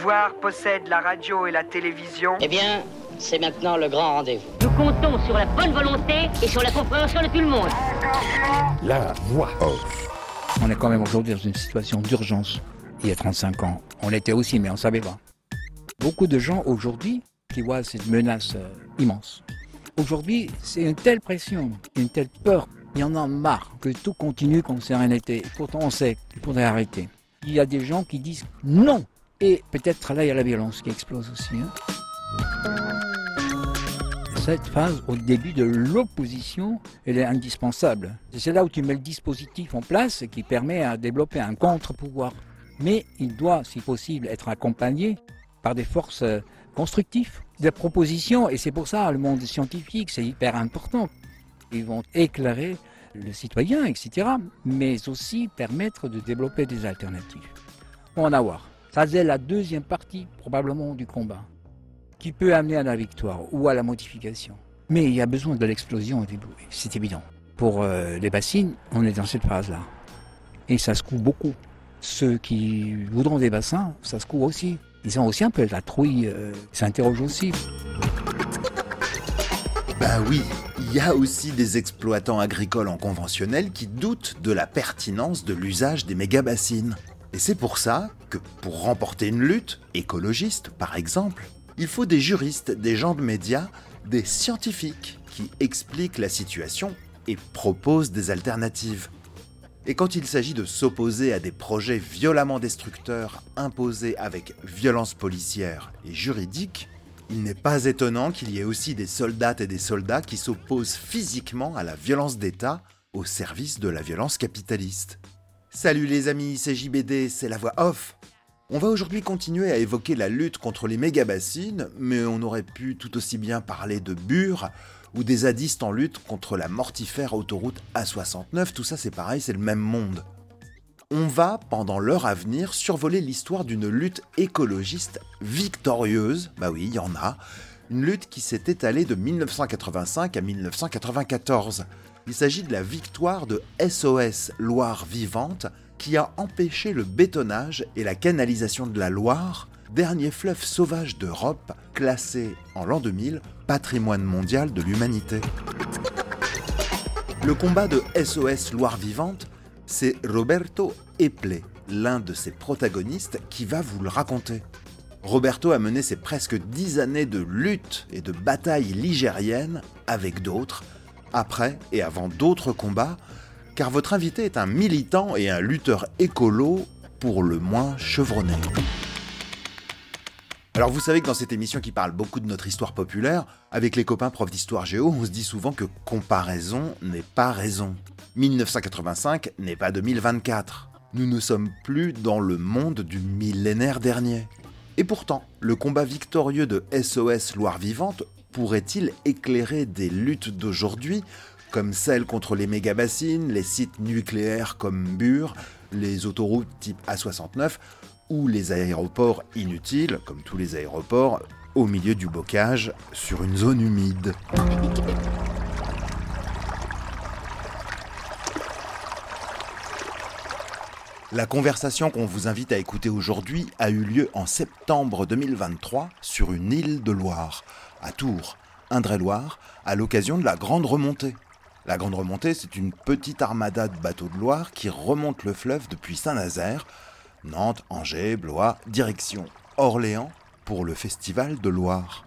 pouvoir possède la radio et la télévision. Eh bien, c'est maintenant le grand rendez-vous. Nous comptons sur la bonne volonté et sur la compréhension de tout le monde. La voix off. On est quand même aujourd'hui dans une situation d'urgence. Il y a 35 ans, on l'était aussi, mais on ne savait pas. Beaucoup de gens aujourd'hui qui voient cette menace immense. Aujourd'hui, c'est une telle pression, une telle peur. Il y en a marre que tout continue comme sérénité. Pourtant, on sait qu'il faudrait arrêter. Il y a des gens qui disent non. Et peut-être là, il y a la violence qui explose aussi. Cette phase, au début de l'opposition, elle est indispensable. C'est là où tu mets le dispositif en place qui permet à développer un contre-pouvoir. Mais il doit, si possible, être accompagné par des forces constructives, des propositions. Et c'est pour ça, le monde scientifique, c'est hyper important. Ils vont éclairer le citoyen, etc. Mais aussi permettre de développer des alternatives. On va en avoir. Ça, c'est la deuxième partie, probablement, du combat, qui peut amener à la victoire ou à la modification. Mais il y a besoin de l'explosion au début, c'est évident. Pour les bassines, on est dans cette phase-là. Et ça secoue beaucoup. Ceux qui voudront des bassins, ça secoue aussi. Ils ont aussi un peu la trouille, s'interrogent aussi. Ben oui, il y a aussi des exploitants agricoles en conventionnel qui doutent de la pertinence de l'usage des méga-bassines. Et c'est pour ça que, pour remporter une lutte, écologiste par exemple, il faut des juristes, des gens de médias, des scientifiques qui expliquent la situation et proposent des alternatives. Et quand il s'agit de s'opposer à des projets violemment destructeurs imposés avec violence policière et juridique, il n'est pas étonnant qu'il y ait aussi des soldates et des soldats qui s'opposent physiquement à la violence d'État au service de la violence capitaliste. Salut les amis, c'est JBD, c'est la voix off. On va aujourd'hui continuer à évoquer la lutte contre les méga-bassines, mais on aurait pu tout aussi bien parler de Bure ou des zadistes en lutte contre la mortifère autoroute A69, tout ça c'est pareil, c'est le même monde. On va, pendant l'heure à venir, survoler l'histoire d'une lutte écologiste victorieuse, bah oui, il y en a, une lutte qui s'est étalée de 1985 à 1994. Il s'agit de la victoire de SOS Loire Vivante qui a empêché le bétonnage et la canalisation de la Loire, dernier fleuve sauvage d'Europe classé en l'an 2000 patrimoine mondial de l'humanité. Le combat de SOS Loire Vivante, c'est Roberto Eplé, l'un de ses protagonistes, qui va vous le raconter. Roberto a mené ses presque 10 années de lutte et de bataille ligérienne avec d'autres, après et avant d'autres combats, car votre invité est un militant et un lutteur écolo pour le moins chevronné. Alors vous savez que dans cette émission qui parle beaucoup de notre histoire populaire, avec les copains profs d'histoire géo, on se dit souvent que comparaison n'est pas raison. 1985 n'est pas 2024. Nous ne sommes plus dans le monde du millénaire dernier. Et pourtant, le combat victorieux de SOS Loire Vivante pourrait-il éclairer des luttes d'aujourd'hui, comme celles contre les méga-bassines, les sites nucléaires comme Bure, les autoroutes type A69, ou les aéroports inutiles, comme tous les aéroports, au milieu du bocage, sur une zone humide. La conversation qu'on vous invite à écouter aujourd'hui a eu lieu en septembre 2023 sur une île de Loire, à Tours, Indre-et-Loire, à l'occasion de la Grande Remontée. La Grande Remontée, c'est une petite armada de bateaux de Loire qui remonte le fleuve depuis Saint-Nazaire, Nantes, Angers, Blois, direction Orléans pour le Festival de Loire.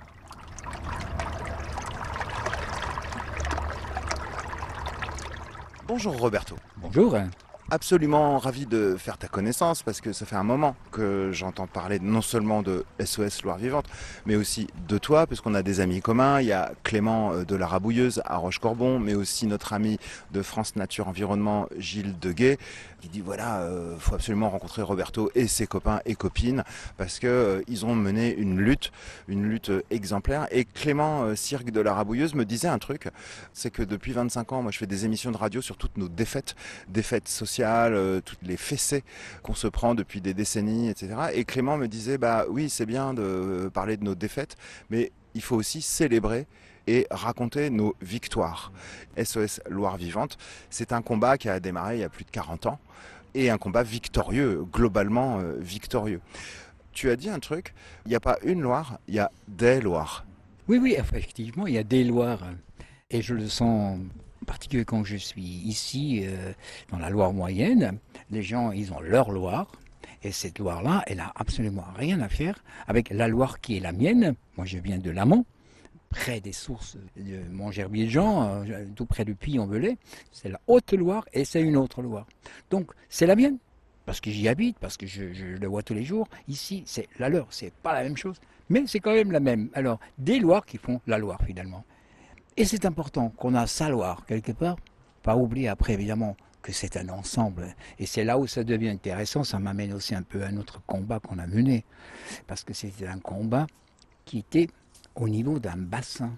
Bonjour Roberto. Bonjour. Absolument ravi de faire ta connaissance parce que ça fait un moment que j'entends parler non seulement de SOS Loire Vivante, mais aussi de toi, puisqu'on a des amis communs. Il y a Clément de la Rabouilleuse à Rochecorbon, mais aussi notre ami de France Nature Environnement, Gilles Deguet, qui dit voilà, faut absolument rencontrer Roberto et ses copains et copines parce que ils ont mené une lutte exemplaire. Et Clément Cirque de la Rabouilleuse me disait un truc, c'est que depuis 25 ans, moi je fais des émissions de radio sur toutes nos défaites sociales, toutes les fessées qu'on se prend depuis des décennies, etc. Et Clément me disait, bah oui, c'est bien de parler de nos défaites, mais il faut aussi célébrer et raconter nos victoires. SOS Loire Vivante, c'est un combat qui a démarré il y a plus de 40 ans, et un combat victorieux, globalement victorieux. tu as dit un truc, il n'y a pas une Loire, il y a des Loires. Oui, effectivement, il y a des Loires. Et je le sens en particulier quand je suis ici, dans la Loire moyenne. Les gens, ils ont leur Loire. Et cette Loire-là, elle n'a absolument rien à faire avec la Loire qui est la mienne. Moi, je viens de l'Amont, près des sources de Montgerbier-Jean, tout près du Puy-en-Velay. C'est la Haute-Loire et c'est une autre Loire. Donc, c'est la mienne, parce que j'y habite, parce que je le vois tous les jours. Ici, c'est la leur, c'est pas la même chose, mais c'est quand même la même. Alors, des Loires qui font la Loire, finalement. Et c'est important qu'on a sa Loire, quelque part. Pas oublier après, évidemment, que c'est un ensemble. Et c'est là où ça devient intéressant. Ça m'amène aussi un peu à notre combat qu'on a mené. Parce que c'était un combat qui était au niveau d'un bassin.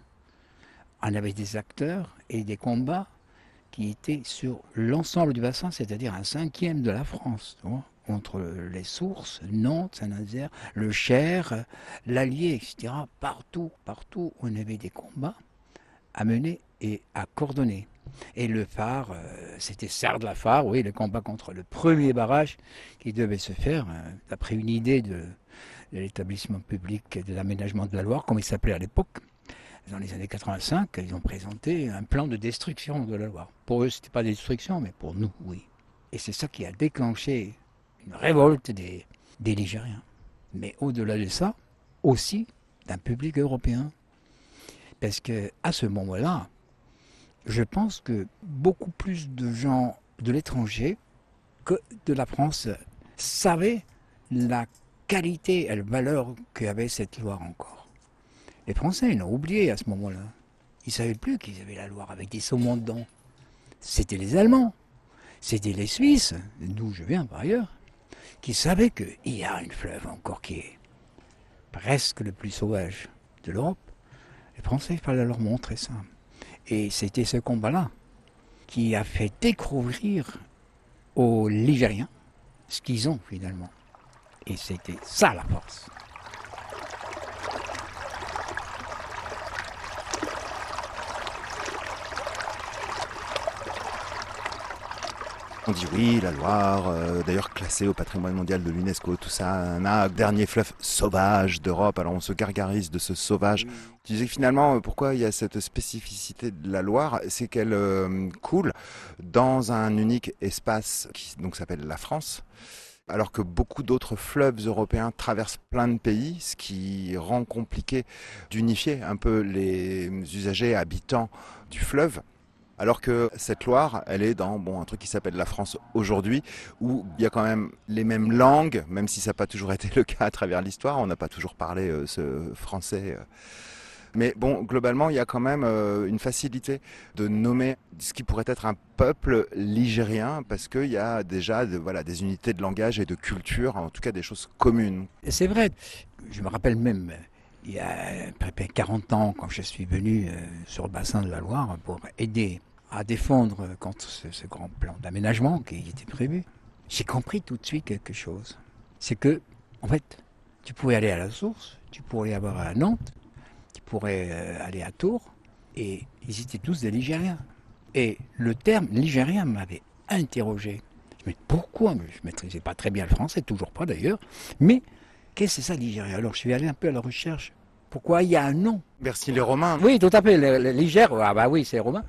On avait des acteurs et des combats qui étaient sur l'ensemble du bassin, c'est-à-dire un cinquième de la France. Entre les sources, Nantes, Saint-Nazaire, le Cher, l'Allier, etc. Partout, on avait des combats à mener et à coordonner. Et le phare, c'était Serre-de-la-Phare, oui, le combat contre le premier barrage qui devait se faire, d'après une idée de l'établissement public de l'aménagement de la Loire, comme il s'appelait à l'époque. Dans les années 85, ils ont présenté un plan de destruction de la Loire. Pour eux, ce n'était pas de destruction, mais pour nous, oui. Et c'est ça qui a déclenché une révolte des Ligériens. Mais au-delà de ça, aussi d'un public européen. Parce qu'à ce moment-là, je pense que beaucoup plus de gens de l'étranger que de la France savaient la qualité et la valeur qu'avait cette Loire encore. Les Français, ils l'ont oublié à ce moment-là. Ils ne savaient plus qu'ils avaient la Loire avec des saumons dedans. C'était les Allemands, c'était les Suisses, d'où je viens par ailleurs, qui savaient qu'il y a une fleuve encore qui est presque le plus sauvage de l'Europe. Les Français, il fallait leur montrer ça. Et c'était ce combat-là qui a fait découvrir aux Ligériens ce qu'ils ont finalement. Et c'était ça la force. On dit oui, la Loire, d'ailleurs classée au patrimoine mondial de l'UNESCO, tout ça, un dernier fleuve sauvage d'Europe. Alors on se gargarise de ce sauvage. Tu disais que finalement, pourquoi il y a cette spécificité de la Loire, c'est qu'elle coule dans un unique espace qui donc s'appelle la France. Alors que beaucoup d'autres fleuves européens traversent plein de pays, ce qui rend compliqué d'unifier un peu les usagers habitants du fleuve. Alors que cette Loire, elle est dans un truc qui s'appelle la France aujourd'hui, où il y a quand même les mêmes langues, même si ça n'a pas toujours été le cas à travers l'histoire, on n'a pas toujours parlé ce français. Mais bon, globalement, il y a quand même une facilité de nommer ce qui pourrait être un peuple ligérien, parce qu'il y a déjà des unités de langage et de culture, en tout cas des choses communes. C'est vrai, je me rappelle même, il y a à peu près 40 ans, quand je suis venu sur le bassin de la Loire pour aider à défendre contre ce grand plan d'aménagement qui était prévu, j'ai compris tout de suite quelque chose. C'est que, en fait, tu pouvais aller à la source, tu pourrais aller à Nantes, tu pourrais aller à Tours, et ils étaient tous des Ligériens. Et le terme ligérien m'avait interrogé. Je me dis pourquoi? Je ne maîtrisais pas très bien le français, toujours pas d'ailleurs, mais qu'est-ce que c'est ça, Ligérien? Alors je suis allé un peu à la recherche. Pourquoi il y a un nom? Merci les Romains. Oui, tout à fait, le Ligère, ah bah oui, c'est romain.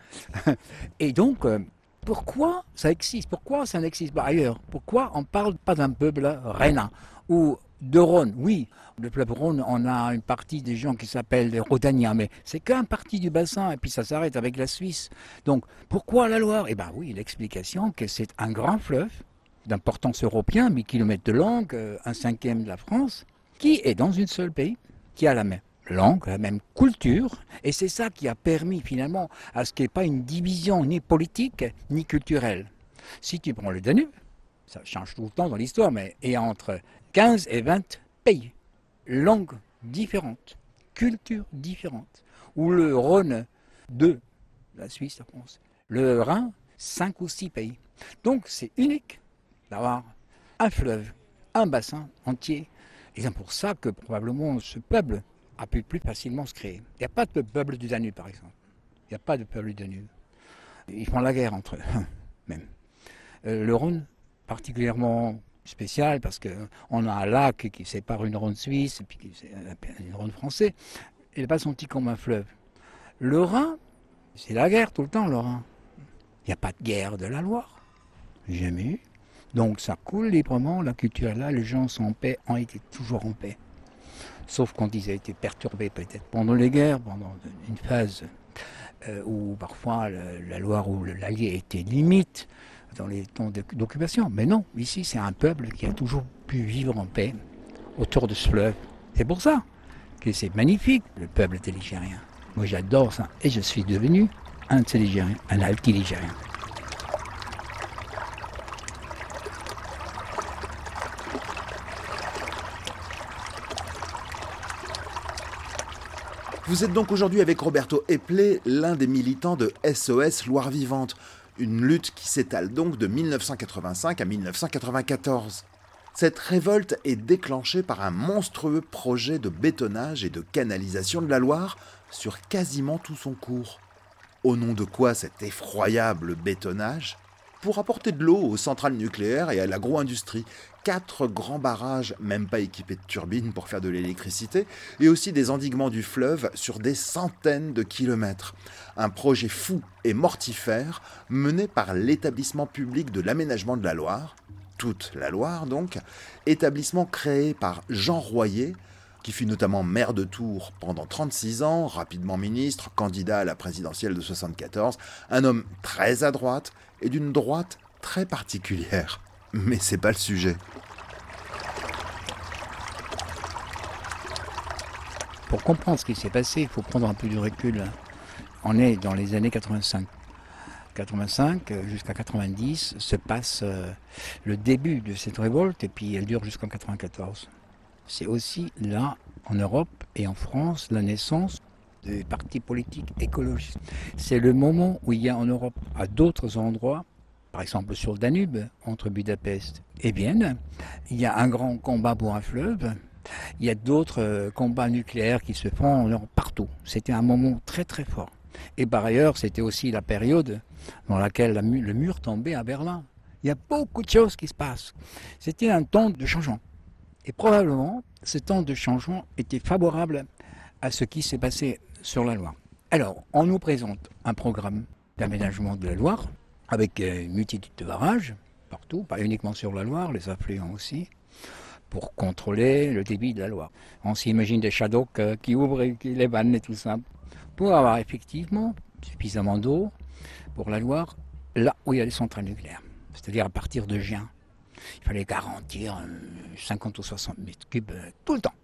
Et donc, pourquoi ça existe? Pourquoi ça n'existe pas ailleurs? Pourquoi on ne parle pas d'un peuple rhénan ou de Rhône? Oui, le peuple Rhône, on a une partie des gens qui s'appellent les Rhodaniens, mais c'est qu'un partie du bassin, et puis ça s'arrête avec la Suisse. Donc, pourquoi la Loire? Eh bien oui, l'explication que c'est un grand fleuve d'importance européenne, 1000 km de long, un cinquième de la France, qui est dans un seul pays, qui a la même langue, la même culture, et c'est ça qui a permis finalement à ce qu'il n'y ait pas une division ni politique ni culturelle. Si tu prends le Danube, ça change tout le temps dans l'histoire, mais il y a entre 15 et 20 pays, langues différentes, cultures différentes, ou le Rhône, 2, la Suisse, la France, le Rhin, 5 ou 6 pays. Donc c'est unique d'avoir un fleuve, un bassin entier. Et c'est pour ça que probablement ce peuple a pu plus facilement se créer. Il n'y a pas de peuple du Danube, par exemple. Il n'y a pas de peuple du Danube. Ils font la guerre entre eux, même. Le Rhône, particulièrement spécial parce qu'on a un lac qui sépare une ronde suisse et puis une ronde française. Il n'est pas senti comme un fleuve. Le Rhin, c'est la guerre tout le temps, le Rhin. Il n'y a pas de guerre de la Loire. Jamais eu. Donc ça coule librement, la culture est là, les gens sont en paix, ont été toujours en paix. Sauf quand ils ont été perturbés peut-être pendant les guerres, pendant une phase où parfois la Loire ou l'Allier était limite dans les temps d'occupation. Mais non, ici c'est un peuple qui a toujours pu vivre en paix autour de ce fleuve. C'est pour ça que c'est magnifique, le peuple des Ligériens. Moi j'adore ça et je suis devenu un de ces Ligériens, un alti-ligérien. Vous êtes donc aujourd'hui avec Roberto Eplé, l'un des militants de SOS Loire Vivante, une lutte qui s'étale donc de 1985 à 1994. Cette révolte est déclenchée par un monstrueux projet de bétonnage et de canalisation de la Loire sur quasiment tout son cours. Au nom de quoi cet effroyable bétonnage ? Pour apporter de l'eau aux centrales nucléaires et à l'agro-industrie. 4 grands barrages, même pas équipés de turbines pour faire de l'électricité, et aussi des endiguements du fleuve sur des centaines de kilomètres. Un projet fou et mortifère mené par l'établissement public de l'aménagement de la Loire, toute la Loire donc, établissement créé par Jean Royer, qui fut notamment maire de Tours pendant 36 ans, rapidement ministre, candidat à la présidentielle de 1974, un homme très à droite et d'une droite très particulière. Mais c'est pas le sujet. Pour comprendre ce qui s'est passé, il faut prendre un peu de recul. On est dans les années 85. 85 jusqu'à 90 se passe le début de cette révolte et puis elle dure jusqu'en 94. C'est aussi là, en Europe et en France, la naissance des partis politiques écologistes. C'est le moment où il y a en Europe, à d'autres endroits, par exemple sur le Danube, entre Budapest et Vienne, il y a un grand combat pour un fleuve. Il y a d'autres combats nucléaires qui se font partout. C'était un moment très très fort. Et par ailleurs, c'était aussi la période dans laquelle le mur tombait à Berlin. Il y a beaucoup de choses qui se passent. C'était un temps de changement. Et probablement, ce temps de changement était favorable à ce qui s'est passé sur la Loire. Alors, on nous présente un programme d'aménagement de la Loire, avec une multitude de barrages, partout, pas uniquement sur la Loire, les affluents aussi, pour contrôler le débit de la Loire. On s'imagine des shadocks qui ouvrent les vannes et tout ça, pour avoir effectivement suffisamment d'eau pour la Loire, là où il y a les centrales nucléaires, c'est-à-dire à partir de Gien. Il fallait garantir 50 ou 60 mètres cubes tout le temps.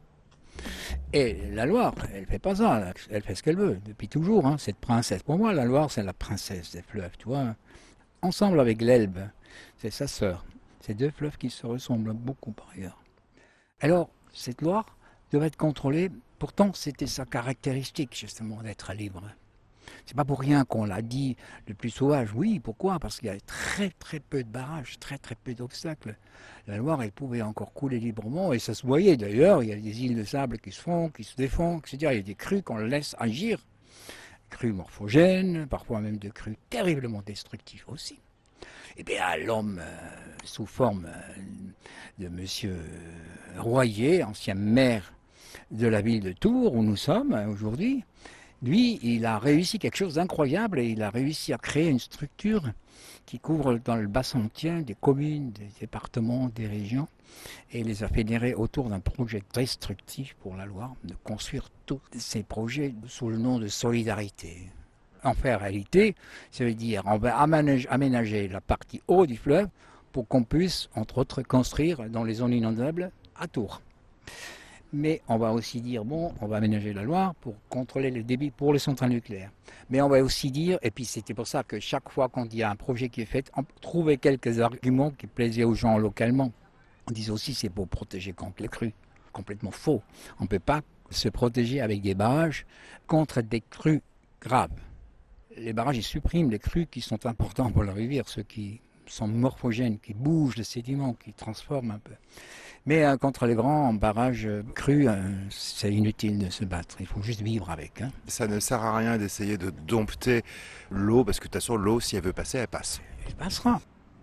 Et la Loire, elle ne fait pas ça, elle fait ce qu'elle veut, depuis toujours, hein, cette princesse. Pour moi, la Loire, c'est la princesse des fleuves, tu vois. Ensemble avec l'Elbe, c'est sa sœur. C'est 2 fleuves qui se ressemblent beaucoup par ailleurs. Alors, cette Loire devait être contrôlée, pourtant c'était sa caractéristique justement d'être libre. C'est pas pour rien qu'on l'a dit le plus sauvage. Oui, pourquoi ? Parce qu'il y avait très très peu de barrages, très très peu d'obstacles. La Loire, elle pouvait encore couler librement et ça se voyait d'ailleurs. Il y a des îles de sable qui se font, qui se défont, etc. Il y a des crues qu'on laisse agir. Crues morphogènes, parfois même de crues terriblement destructifs aussi. Et bien l'homme, sous forme de monsieur Royer, ancien maire de la ville de Tours, où nous sommes aujourd'hui, lui, il a réussi quelque chose d'incroyable et il a réussi à créer une structure qui couvre dans le bassin entier des communes, des départements, des régions et les a fédérés autour d'un projet destructif pour la Loire, de construire tous ces projets sous le nom de solidarité. En fait, en réalité, ça veut dire on va aménager la partie haut du fleuve pour qu'on puisse, entre autres, construire dans les zones inondables à Tours. Mais on va aussi dire, bon, on va aménager la Loire pour contrôler le débit pour les centrales nucléaires. Mais on va aussi dire, et puis c'était pour ça que chaque fois quand il y a un projet qui est fait, on trouvait quelques arguments qui plaisaient aux gens localement. On disait aussi c'est pour protéger contre les crues. Complètement faux. On ne peut pas se protéger avec des barrages contre des crues graves. Les barrages, ils suppriment les crues qui sont importants pour la rivière, ceux qui sont morphogènes, qui bougent le sédiment, qui transforment un peu. Mais contre les grands barrages crus, c'est inutile de se battre. Il faut juste vivre avec. Hein. Ça ne sert à rien d'essayer de dompter l'eau, parce que de toute façon, l'eau, si elle veut passer, elle passe. Elle passera.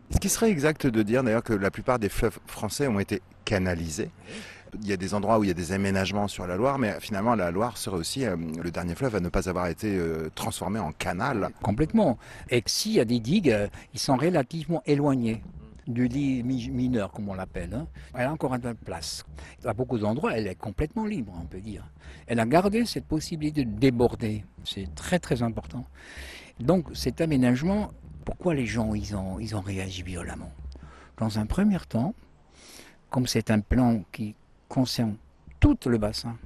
Ce qui serait exact de dire d'ailleurs que la plupart des fleuves français ont été canalisés. Il y a des endroits où il y a des aménagements sur la Loire, mais finalement la Loire serait aussi le dernier fleuve à ne pas avoir été transformé en canal. Complètement. Et s'il y a des digues, ils sont relativement éloignés du lit mineur, comme on l'appelle. Hein. Elle a encore un peu de place. À beaucoup d'endroits, elle est complètement libre, on peut dire. Elle a gardé cette possibilité de déborder. C'est très très important. Donc cet aménagement, pourquoi les gens ils ont réagi violemment? Dans un premier temps, comme c'est un plan qui concerne tout le bassin,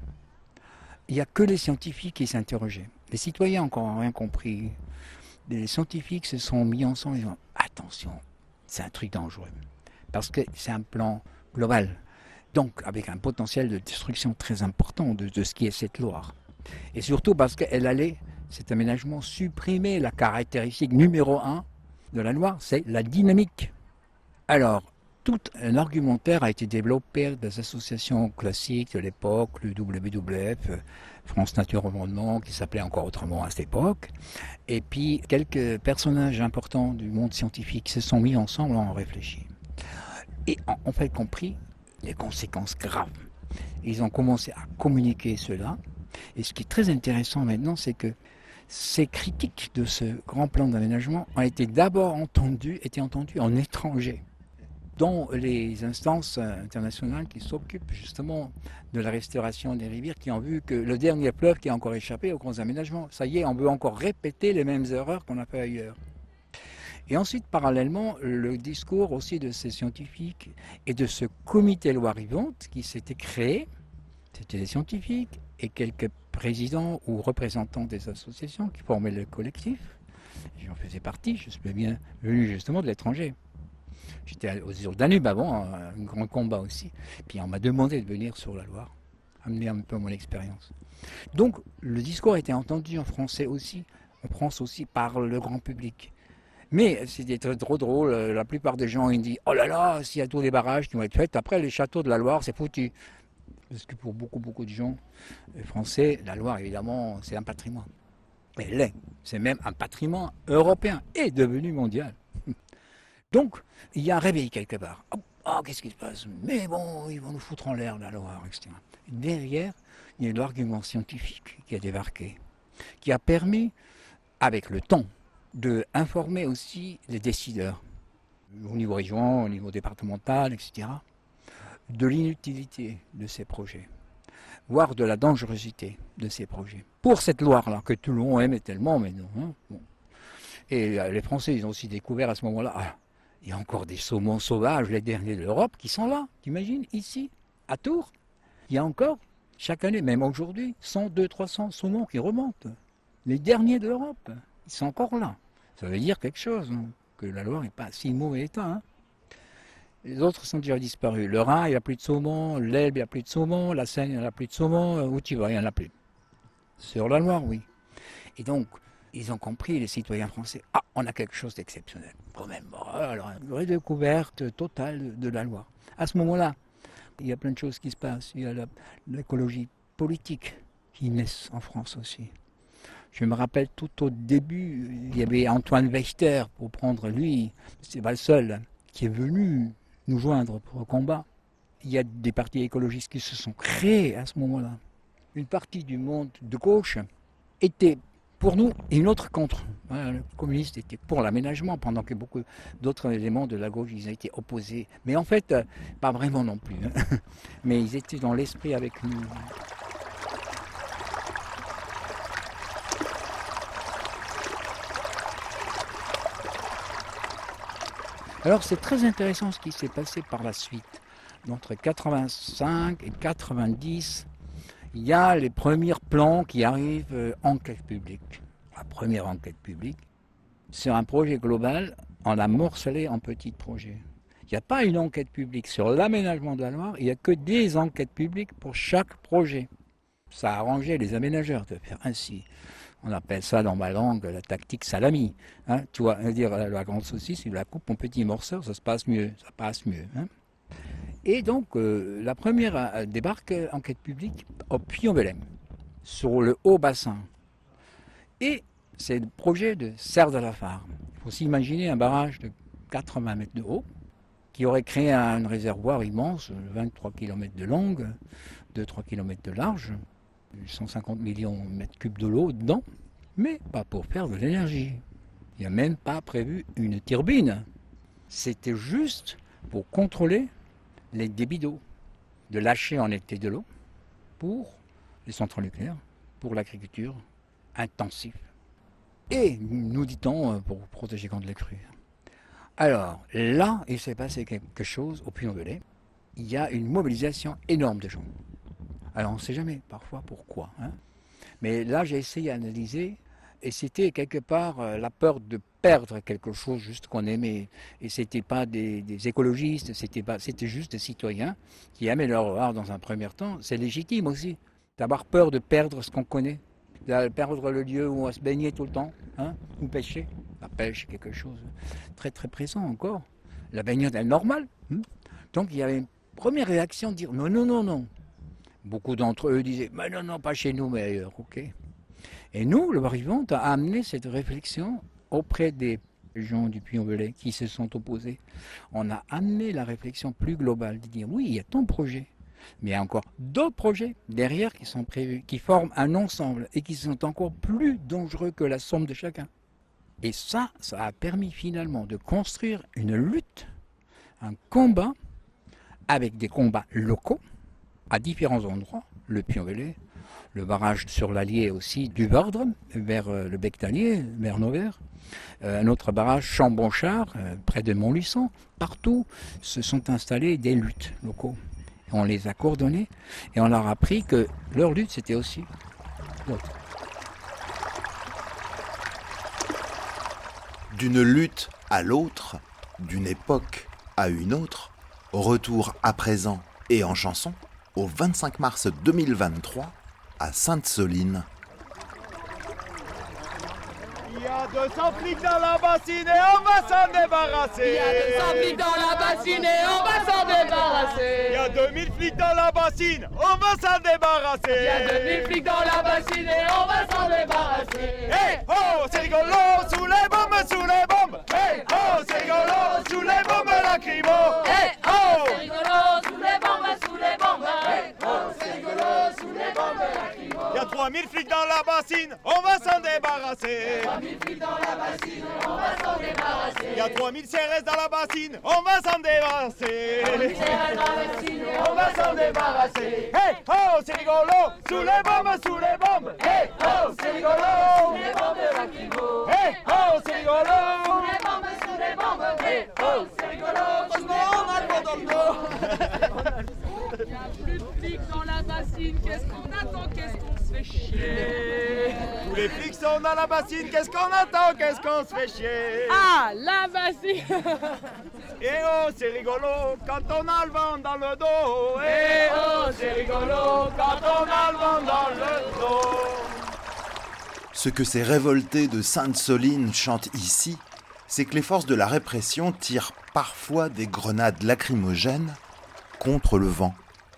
il n'y a que les scientifiques qui s'interrogeaient. Les citoyens n'ont rien compris. Les scientifiques se sont mis ensemble et disent attention, c'est un truc dangereux. Parce que c'est un plan global. Donc avec un potentiel de destruction très important de ce qui est cette Loire. Et surtout parce qu'elle allait, cet aménagement, supprimer la caractéristique numéro 1 de la Loire, c'est la dynamique. Alors, tout un argumentaire a été développé des associations classiques de l'époque, le WWF, France Nature Environnement, qui s'appelait encore autrement à cette époque. Et puis, quelques personnages importants du monde scientifique se sont mis ensemble, ont réfléchi. Et ont fait compris les conséquences graves. Ils ont commencé à communiquer cela. Et ce qui est très intéressant maintenant, c'est que ces critiques de ce grand plan d'aménagement ont été d'abord entendues en étranger, dans les instances internationales qui s'occupent justement de la restauration des rivières, qui ont vu que le dernier fleuve qui a encore échappé aux grands aménagements, ça y est, on veut encore répéter les mêmes erreurs qu'on a fait ailleurs. Et ensuite, parallèlement, le discours aussi de ces scientifiques et de ce comité Loire Vivante qui s'était créé, c'était des scientifiques et quelques présidents ou représentants des associations qui formaient le collectif. J'en faisais partie, je suis bien venu justement de l'étranger. J'étais aux îles Danube avant, un grand combat aussi. Puis on m'a demandé de venir sur la Loire, amener un peu mon expérience. Donc le discours a été entendu en français aussi, en France aussi, par le grand public. Mais c'était trop drôle, la plupart des gens ils disent « Oh là là, s'il y a tous les barrages qui vont être faits, après les châteaux de la Loire, c'est foutu ». Parce que pour beaucoup de gens français, la Loire évidemment c'est un patrimoine. Elle l'est, c'est même un patrimoine européen et devenu mondial. Donc, il y a un réveil quelque part. Oh, qu'est-ce qui se passe? Mais bon, ils vont nous foutre en l'air, la Loire, etc. Derrière, il y a l'argument scientifique qui a débarqué, qui a permis, avec le temps, d'informer aussi les décideurs, au niveau régional, au niveau départemental, etc., de l'inutilité de ces projets, voire de la dangerosité de ces projets. Pour cette Loire-là, que tout le monde aimait tellement, mais non. Hein, bon. Et les Français, ils ont aussi découvert à ce moment-là, il y a encore des saumons sauvages, les derniers de l'Europe, qui sont là. T'imagines, ici, à Tours, il y a encore, chaque année, même aujourd'hui, 100, 200, 300 saumons qui remontent. Les derniers de l'Europe, ils sont encore là. Ça veut dire quelque chose, hein, que la Loire n'est pas si mauvais état. Hein. Les autres sont déjà disparus. Le Rhin, il n'y a plus de saumon. L'Elbe, il n'y a plus de saumon. La Seine, il n'y en a plus de saumon. Où tu vas, il n'y en a plus. Sur la Loire, oui. Et donc, ils ont compris, les citoyens français, on a quelque chose d'exceptionnel. Quand même, alors, une redécouverte totale de la Loire. À ce moment-là, il y a plein de choses qui se passent. Il y a l'écologie politique qui naît en France aussi. Je me rappelle tout au début, il y avait Antoine Wächter, pour prendre lui, c'est pas le seul, qui est venu nous joindre pour le combat. Il y a des partis écologistes qui se sont créés à ce moment-là. Une partie du monde de gauche était pour nous et une autre contre. Voilà, le communiste était pour l'aménagement, pendant que beaucoup d'autres éléments de la gauche ils ont été opposés. Mais en fait, pas vraiment non plus. Hein. Mais ils étaient dans l'esprit avec nous. Alors c'est très intéressant ce qui s'est passé par la suite. Entre 85 et 90, il y a les premiers plans qui arrivent, enquête publique. La première enquête publique, sur un projet global, on l'a morcelé en petits projets. Il n'y a pas une enquête publique sur l'aménagement de la Loire, il n'y a que des enquêtes publiques pour chaque projet. Ça a arrangé les aménageurs de faire ainsi. On appelle ça dans ma langue la tactique salami. Hein, tu vois, dire la grande saucisse, il la coupe en petits morceaux, ça se passe mieux, ça passe mieux. Hein. Et donc, la première débarque enquête publique au Puy-en-Velay, sur le haut bassin. Et c'est le projet de Serre de la Farre. Il faut s'imaginer un barrage de 80 mètres de haut, qui aurait créé un réservoir immense, 23 km de longue, 2-3 km de large, 150 millions de mètres cubes de l'eau dedans, mais pas pour faire de l'énergie. Il n'y a même pas prévu une turbine. C'était juste pour contrôler les débits d'eau, de lâcher en été de l'eau pour les centrales nucléaires, pour l'agriculture intensive. Et, nous dit-on, pour protéger contre les crues. Alors, là, il s'est passé quelque chose au Puy-en-Velay. Il y a une mobilisation énorme de gens. Alors, on ne sait jamais parfois pourquoi. Mais là, j'ai essayé d'analyser, et c'était quelque part la peur de perdre quelque chose juste qu'on aimait. Et ce n'était pas des écologistes, c'était juste des citoyens qui aimaient leur art dans un premier temps. C'est légitime aussi, d'avoir peur de perdre ce qu'on connaît, de perdre le lieu où on se baignait tout le temps, ou pêcher. La pêche, quelque chose de très très présent encore. La baignade est normale. Donc il y avait une première réaction de dire non, non, non, non. Beaucoup d'entre eux disaient mais non, non, pas chez nous, mais ailleurs, ok. Et nous, le Bar-Vivant, a amené cette réflexion auprès des gens du Puy-en-Velay qui se sont opposés. On a amené la réflexion plus globale de dire oui, il y a ton projet, mais il y a encore d'autres projets derrière qui sont prévus, qui forment un ensemble et qui sont encore plus dangereux que la somme de chacun. Et ça a permis finalement de construire une lutte, un combat, avec des combats locaux, à différents endroits, le Puy-en-Velay, le barrage sur l'Allier aussi du Vardre, vers le bec d'Allier, vers Nevers, un autre barrage Chambonchard, près de Montluçon. Partout se sont installées des luttes locaux. On les a coordonnées et on leur a appris que leur lutte c'était aussi l'autre. D'une lutte à l'autre, d'une époque à une autre, retour à présent et en chanson, au 25 mars 2023, à Sainte-Soline. Il y a 200 flics dans la bassine et on va s'en débarrasser. Il y a 200 flics dans la bassine et on va s'en débarrasser. Il y a 2000 flics dans la bassine, on va s'en débarrasser. Il y a 2000 flics dans la bassine et on va s'en débarrasser. Hey oh, c'est rigolo, sous les bombes, sous les bombes. Hey oh, c'est rigolo, sous les bombes lacrymo. Hey oh, c'est rigolo, sous les bombes, sous les bombes. Hey oh, c'est rigolo, sous les bombes lacrymo. Il y a 3000 flics dans la bassine, on va s'en débarrasser. 3000 flics dans la bassine, on va s'en débarrasser. Il y a 3000 CRS dans la bassine, on va s'en débarrasser. 3000 CRS dans la bassine, on va s'en débarrasser. Hey oh, c'est rigolo, sous les bombes, sous les bombes. Hey oh, c'est rigolo, sous les bombes lacrymo. Hey oh, c'est rigolo, sous les bombes, sous les bombes. Hey oh, c'est rigolo, franchement, on a le vent dans le dos. Il n'y a plus de flics dans la bassine, qu'est-ce qu'on attend, qu'est-ce qu'on se fait chier. Tous les flics sont dans la bassine, qu'est-ce qu'on attend, qu'est-ce qu'on se fait chier. Ah, la bassine. Eh oh, c'est rigolo, quand on a le vent dans le dos. Eh oh, c'est rigolo, quand on a le vent dans le dos. Ce que ces révoltés de Sainte-Soline chantent ici, c'est que les forces de la répression tirent parfois des grenades lacrymogènes contre le vent.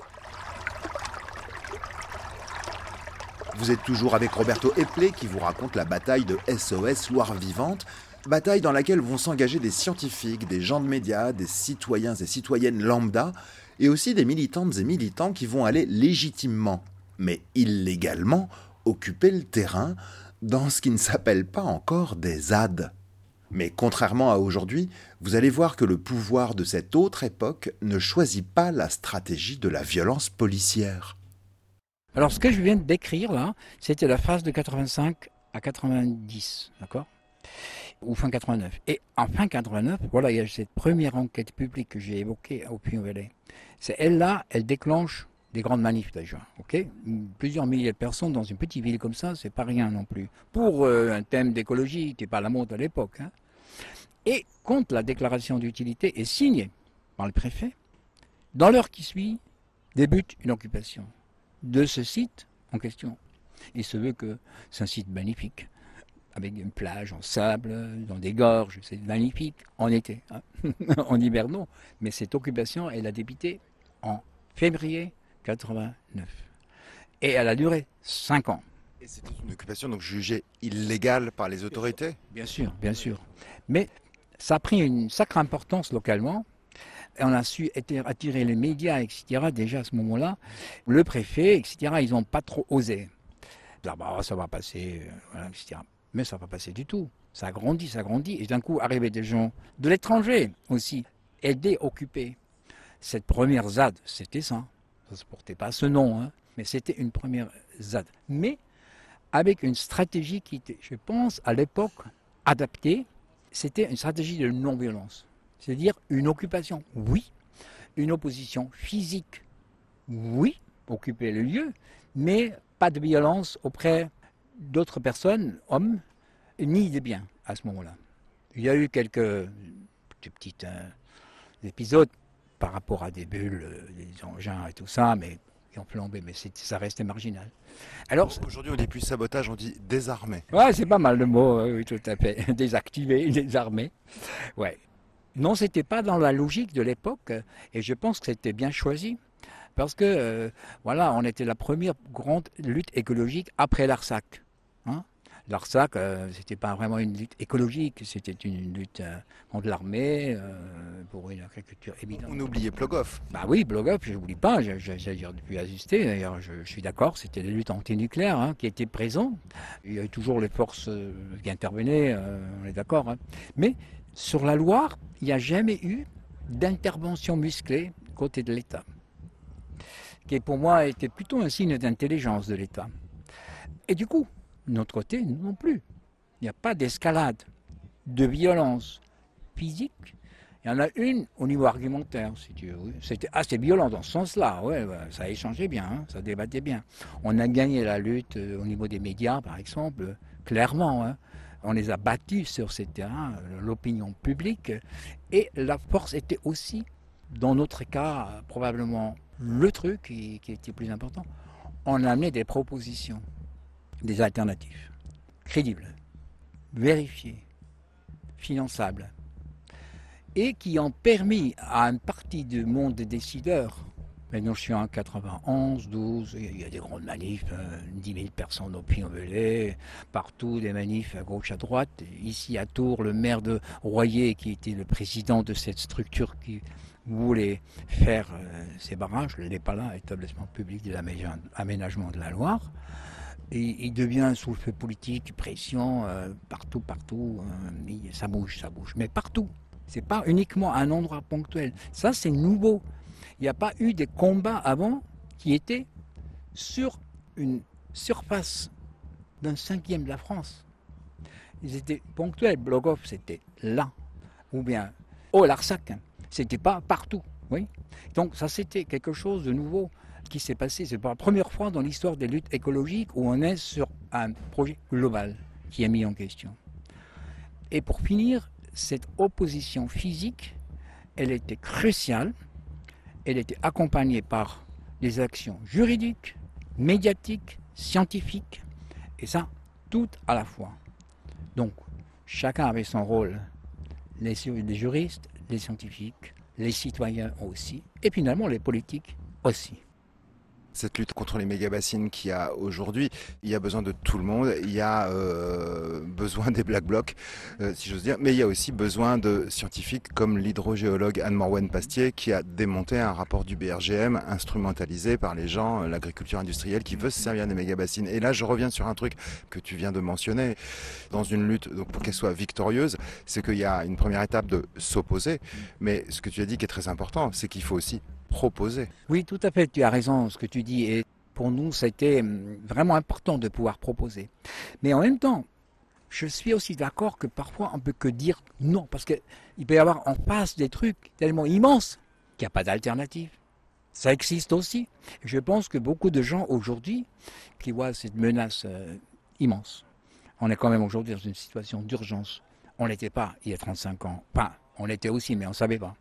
Vous êtes toujours avec Roberto Eplé qui vous raconte la bataille de SOS Loire Vivante, bataille dans laquelle vont s'engager des scientifiques, des gens de médias, des citoyens et citoyennes lambda, et aussi des militantes et militants qui vont aller légitimement, mais illégalement, occuper le terrain dans ce qui ne s'appelle pas encore des ZAD. Mais contrairement à aujourd'hui, vous allez voir que le pouvoir de cette autre époque ne choisit pas la stratégie de la violence policière. Alors ce que je viens de décrire là, c'était la phase de 85 à 90, d'accord ? Ou fin 89. Et en fin 89, voilà, il y a cette première enquête publique que j'ai évoquée au Puy-en-Velay. C'est elle-là, elle déclenche des grandes manifs déjà, ok ? Plusieurs milliers de personnes dans une petite ville comme ça, c'est pas rien non plus. Pour un thème d'écologie qui n'est pas la mode à l'époque. Et quand la déclaration d'utilité est signée par le préfet, dans l'heure qui suit, débute une occupation de ce site en question. Il se veut que c'est un site magnifique, avec une plage en sable, dans des gorges, c'est magnifique en été. En hiver non, mais cette occupation, elle a débuté en février 89. Et elle a duré 5 ans. Et c'était une occupation donc jugée illégale par les autorités ? Bien sûr, bien sûr. Mais Ça a pris une sacrée importance localement. Et on a su attirer les médias, etc. déjà à ce moment-là. Le préfet, etc., ils n'ont pas trop osé. Là, bah, ça va passer, voilà, etc. Mais ça ne va pas passer du tout. Ça grandit. Et d'un coup, arrivaient des gens de l'étranger aussi, aider, occuper. Cette première ZAD, c'était ça. Ça ne se portait pas ce nom, hein, mais c'était une première ZAD. Mais avec une stratégie qui était, je pense, à l'époque, adaptée. C'était une stratégie de non-violence. C'est-à-dire une occupation, oui. Une opposition physique, oui. Occuper le lieu, mais pas de violence auprès d'autres personnes, hommes, ni des biens à ce moment-là. Il y a eu quelques petits épisodes par rapport à des bulles, des engins et tout ça, mais qui ont flambé, mais ça restait marginal. Alors, aujourd'hui, on dit plus sabotage, on dit désarmer. Ouais, c'est pas mal le mot, oui, tout à fait. Désactiver, désarmer. Ouais. Non, c'était pas dans la logique de l'époque, et je pense que c'était bien choisi. Parce que, voilà, on était la première grande lutte écologique après l'Arsac. Hein, L'Arsac, c'était pas vraiment une lutte écologique, c'était une lutte contre l'armée, pour une agriculture évidente. On oubliait Plogoff. Bah oui, Plogoff, je n'oublie pas, j'ai pu assister, d'ailleurs, je suis d'accord, c'était des luttes antinucléaires hein, qui étaient présentes. Il y a eu toujours les forces qui intervenaient, on est d'accord. Hein. Mais sur la Loire, il n'y a jamais eu d'intervention musclée côté de l'État, qui pour moi était plutôt un signe d'intelligence de l'État. Et du coup, de notre côté, non plus. Il n'y a pas d'escalade, de violence physique. Il y en a une au niveau argumentaire, si tu veux. Oui. C'était assez violent dans ce sens-là. Ouais, ça échangeait bien, hein, ça débattait bien. On a gagné la lutte au niveau des médias, par exemple, clairement. Hein. On les a battus sur ces terrains, l'opinion publique. Et la force était aussi, dans notre cas, probablement le truc qui était plus important. On a amené des propositions, des alternatives, crédibles, vérifiées, finançables, et qui ont permis à une partie du monde des décideurs, maintenant je suis en 91, 12, il y a des grandes manifs, 10 000 personnes au Puy-en-Velay, partout des manifs à gauche, à droite. Ici à Tours, le maire de Royer, qui était le président de cette structure qui voulait faire ces barrages, le LEPALA, établissement public de l'aménagement de la Loire, et il devient sous le feu politique, pression, partout, ça bouge, mais partout. C'est pas uniquement un endroit ponctuel. Ça, c'est nouveau. Il n'y a pas eu des combats avant qui étaient sur une surface d'un cinquième de la France. Ils étaient ponctuels. Plogoff, c'était là. Ou bien, l'Arsac, c'était pas partout. Oui. Donc, ça, c'était quelque chose de nouveau qui s'est passé. C'est pas la première fois dans l'histoire des luttes écologiques où on est sur un projet global qui est mis en question. Et pour finir, cette opposition physique, elle était cruciale. Elle était accompagnée par des actions juridiques, médiatiques, scientifiques, et ça, tout à la fois. Donc, chacun avait son rôle, les juristes, les scientifiques, les citoyens aussi, et finalement les politiques aussi. Cette lutte contre les méga-bassines qu'il y a aujourd'hui, il y a besoin de tout le monde, il y a besoin des Black Blocs, si j'ose dire, mais il y a aussi besoin de scientifiques comme l'hydrogéologue Anne-Morwen Pastier qui a démonté un rapport du BRGM instrumentalisé par les gens, l'agriculture industrielle qui veut se servir des méga-bassines. Et là, je reviens sur un truc que tu viens de mentionner. Dans une lutte, donc pour qu'elle soit victorieuse, c'est qu'il y a une première étape de s'opposer, mais ce que tu as dit qui est très important, c'est qu'il faut aussi proposer. Oui, tout à fait, tu as raison ce que tu dis, et pour nous c'était vraiment important de pouvoir proposer. Mais en même temps, je suis aussi d'accord que parfois on ne peut que dire non, parce qu'il peut y avoir en face des trucs tellement immenses qu'il n'y a pas d'alternative. Ça existe aussi. Je pense que beaucoup de gens aujourd'hui qui voient cette menace immense, on est quand même aujourd'hui dans une situation d'urgence. On n'était pas il y a 35 ans. Enfin, on l'était aussi, mais on ne savait pas.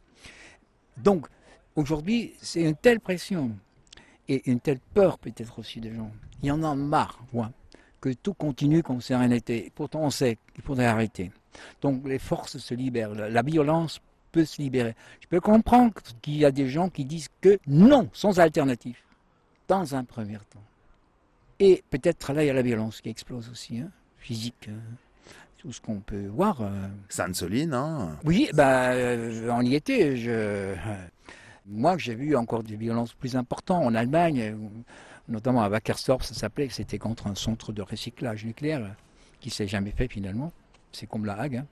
Donc, aujourd'hui, c'est une telle pression et une telle peur peut-être aussi des gens. Il y en a marre, que tout continue comme sérénité. Pourtant, on sait qu'il faudrait arrêter. Donc, les forces se libèrent. La violence peut se libérer. Je peux comprendre qu'il y a des gens qui disent que non, sans alternative, dans un premier temps. Et peut-être là, il y a la violence qui explose aussi, physique. tout ce qu'on peut voir. Sainte-Soline, hein? Oui, on y était. Moi, j'ai vu encore des violences plus importantes en Allemagne, notamment à Wackersdorf, ça s'appelait, que c'était contre un centre de recyclage nucléaire qui ne s'est jamais fait finalement. C'est comme la Hague. Hein.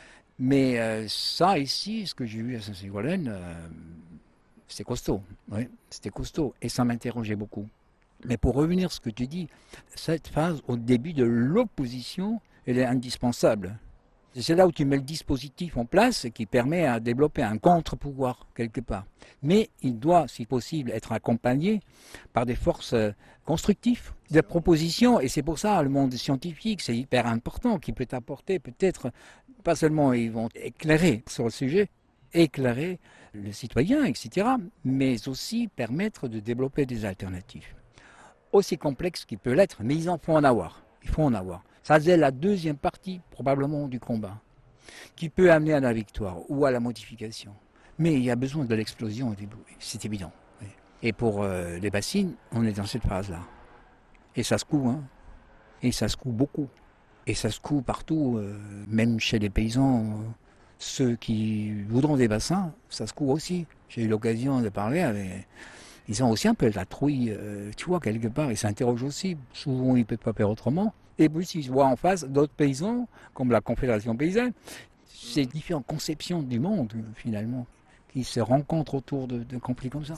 Mais ça, ici, ce que j'ai vu à Saint-Ségolène, c'était costaud. Oui, c'était costaud. Et ça m'interrogeait beaucoup. Mais pour revenir à ce que tu dis, cette phase au début de l'opposition, elle est indispensable. C'est là où tu mets le dispositif en place qui permet à développer un contre-pouvoir quelque part. Mais il doit, si possible, être accompagné par des forces constructives, des propositions. Et c'est pour ça le monde scientifique, c'est hyper important, qui peut apporter peut-être, pas seulement ils vont éclairer sur le sujet, éclairer le citoyen, etc., mais aussi permettre de développer des alternatives. Aussi complexes qu'ils peuvent l'être, mais il faut en avoir. Il faut en avoir. Ça c'est la deuxième partie, probablement, du combat, qui peut amener à la victoire ou à la modification. Mais il y a besoin de l'explosion, c'est évident. Et pour les bassines, on est dans cette phase-là. Et ça secoue, hein. Et ça secoue beaucoup. Et ça secoue partout, même chez les paysans, ceux qui voudront des bassins, ça secoue aussi. J'ai eu l'occasion de parler avec... Ils ont aussi un peu la trouille, tu vois, quelque part, ils s'interrogent aussi. Souvent, ils ne peuvent pas faire autrement. Et puis, ils voient en face d'autres paysans, comme la Confédération paysanne. C'est différentes conceptions du monde, finalement, qui se rencontrent autour de conflits comme ça.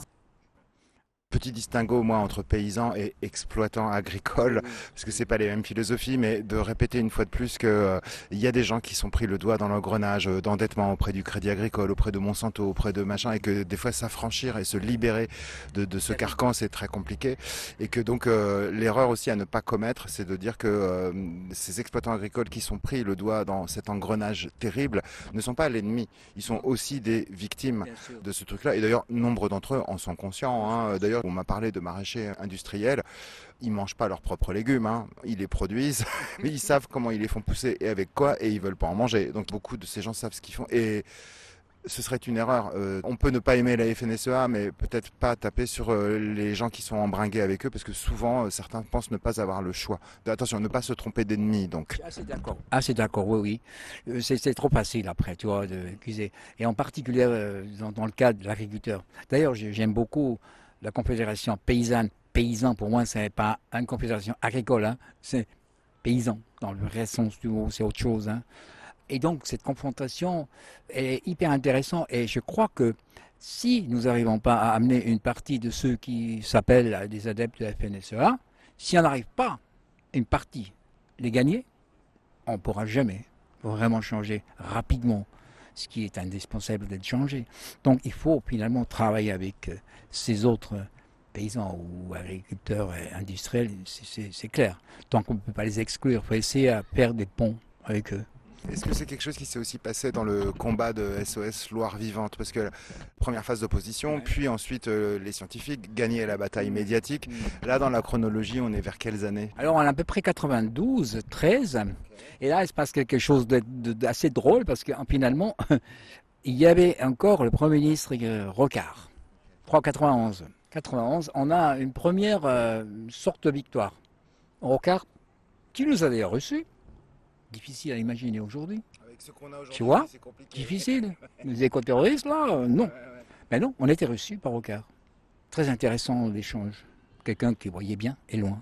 Petit distinguo, moi, entre paysans et exploitants agricoles, parce que c'est pas les mêmes philosophies, mais de répéter une fois de plus que il y a des gens qui sont pris le doigt dans l'engrenage d'endettement auprès du Crédit Agricole, auprès de Monsanto, auprès de machin, et que des fois s'affranchir et se libérer de ce carcan, c'est très compliqué, et que donc l'erreur aussi à ne pas commettre, c'est de dire que ces exploitants agricoles qui sont pris le doigt dans cet engrenage terrible ne sont pas l'ennemi, ils sont aussi des victimes de ce truc-là, et d'ailleurs, nombre d'entre eux en sont conscients, hein. D'ailleurs, on m'a parlé de maraîchers industriels, ils ne mangent pas leurs propres légumes, hein. Ils les produisent, mais ils savent comment ils les font pousser et avec quoi, et ils ne veulent pas en manger. Donc beaucoup de ces gens savent ce qu'ils font. Et ce serait une erreur. On peut ne pas aimer la FNSEA, mais peut-être pas taper sur les gens qui sont embringués avec eux, parce que souvent, certains pensent ne pas avoir le choix. Attention, ne pas se tromper d'ennemis, donc. Assez d'accord. Assez d'accord, oui. C'est trop facile après, tu vois, d'accuser. Et en particulier dans le cas de l'agriculteur. D'ailleurs, j'aime beaucoup la Confédération paysanne. Paysan, pour moi, ce n'est pas une confédération agricole, hein. C'est paysan, dans le vrai sens du mot, c'est autre chose, hein. Et donc, cette confrontation est hyper intéressante. Et je crois que si nous n'arrivons pas à amener une partie de ceux qui s'appellent des adeptes de la FNSEA, si on n'arrive pas, une partie, les gagner, on ne pourra jamais vraiment changer rapidement ce qui est indispensable d'être changé. Donc, il faut finalement travailler avec ces autres paysans ou agriculteurs industriels, c'est clair. Tant qu'on ne peut pas les exclure, il faut essayer à faire des ponts avec eux. Est-ce que c'est quelque chose qui s'est aussi passé dans le combat de SOS Loire Vivante? Parce que la première phase d'opposition, puis ensuite les scientifiques gagnaient la bataille médiatique. Là, dans la chronologie, on est vers quelles années? Alors, on est à peu près 92, 13. Et là, il se passe quelque chose d'assez drôle parce que finalement, il y avait encore le Premier ministre Rocard. 91. 91, on a une première sorte de victoire. Rocard, qui nous a d'ailleurs reçus. Difficile à imaginer aujourd'hui. Avec ce qu'on a aujourd'hui, tu vois, c'est compliqué. Difficile. Les éco-terroristes, là, non. Mais non, on était reçus par Rocard. Très intéressant l'échange. Quelqu'un qui voyait bien et loin.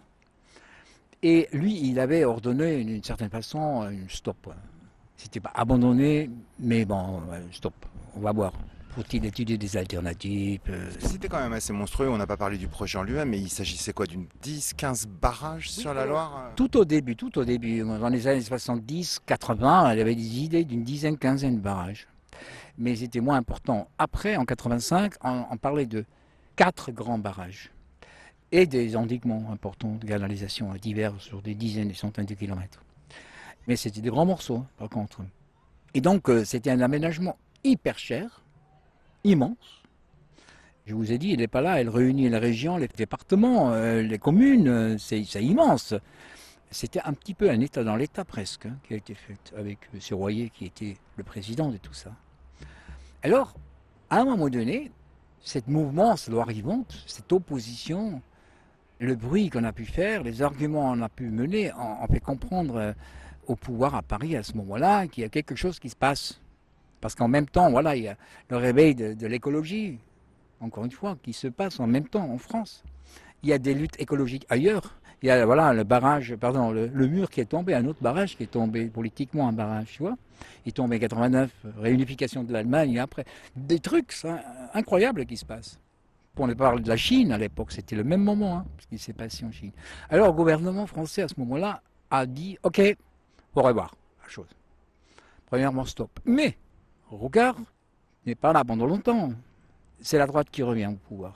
Et lui, il avait ordonné d'une certaine façon un stop. C'était pas abandonné, mais bon, stop. On va voir. Faut-il étudier des alternatives? C'était quand même assez monstrueux, on n'a pas parlé du projet en lui-même, mais il s'agissait quoi, d'une 10-15 barrages sur la Loire? Tout au début, dans les années 70, 80, il y avait des idées d'une dizaine, quinzaine de barrages. Mais c'était moins important. Après, en 85, on parlait de 4 grands barrages et des endiguements importants de canalisation divers sur des dizaines et centaines de kilomètres. Mais c'était des grands morceaux, par contre. Et donc, c'était un aménagement hyper cher, immense. Je vous ai dit, il n'est pas là, elle réunit la région, les départements, les communes, c'est immense. C'était un petit peu un État dans l'État presque, hein, qui a été fait avec M. Royer, qui était le président de tout ça. Alors, à un moment donné, cette mouvance Loire-Vivante, cette opposition, le bruit qu'on a pu faire, les arguments qu'on a pu mener, on fait comprendre au pouvoir à Paris à ce moment-là qu'il y a quelque chose qui se passe. Parce qu'en même temps, voilà, il y a le réveil de l'écologie, encore une fois, qui se passe en même temps en France. Il y a des luttes écologiques ailleurs. Il y a voilà, le mur qui est tombé, un autre barrage qui est tombé, politiquement un barrage, tu vois. Il est tombé en 89, réunification de l'Allemagne, et après. Des trucs incroyables qui se passent. On parle de la Chine à l'époque, c'était le même moment, ce qui s'est passé en Chine. Alors le gouvernement français à ce moment-là a dit, ok, faut revoir la chose. Premièrement, stop. Mais Rocard n'est pas là pendant longtemps. C'est la droite qui revient au pouvoir.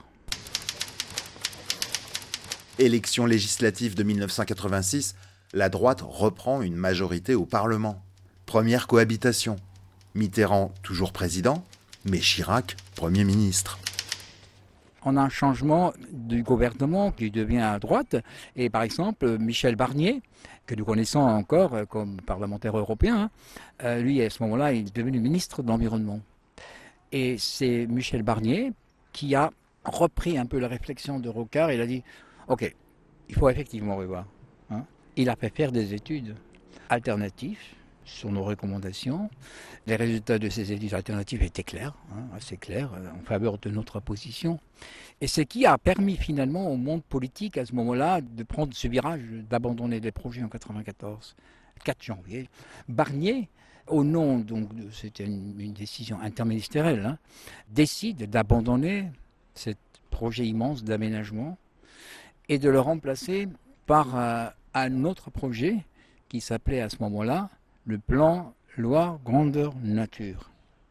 Élection législative de 1986, la droite reprend une majorité au Parlement. Première cohabitation. Mitterrand toujours président, mais Chirac Premier ministre. On a un changement du gouvernement qui devient à droite. Et par exemple, Michel Barnier, que nous connaissons encore comme parlementaire européen, lui à ce moment-là il est devenu ministre de l'Environnement. Et c'est Michel Barnier qui a repris un peu la réflexion de Rocard. Il a dit, ok, il faut effectivement revoir. Il a fait faire des études alternatives sur nos recommandations. Les résultats de ces études alternatives étaient clairs, assez clairs, en faveur de notre position. Et ce qui a permis finalement au monde politique à ce moment-là de prendre ce virage, d'abandonner les projets en 1994, 4 janvier. Barnier, au nom, donc, c'était une décision interministérielle, décide d'abandonner ce projet immense d'aménagement et de le remplacer par un autre projet qui s'appelait à ce moment-là le plan Loire Grandeur Nature.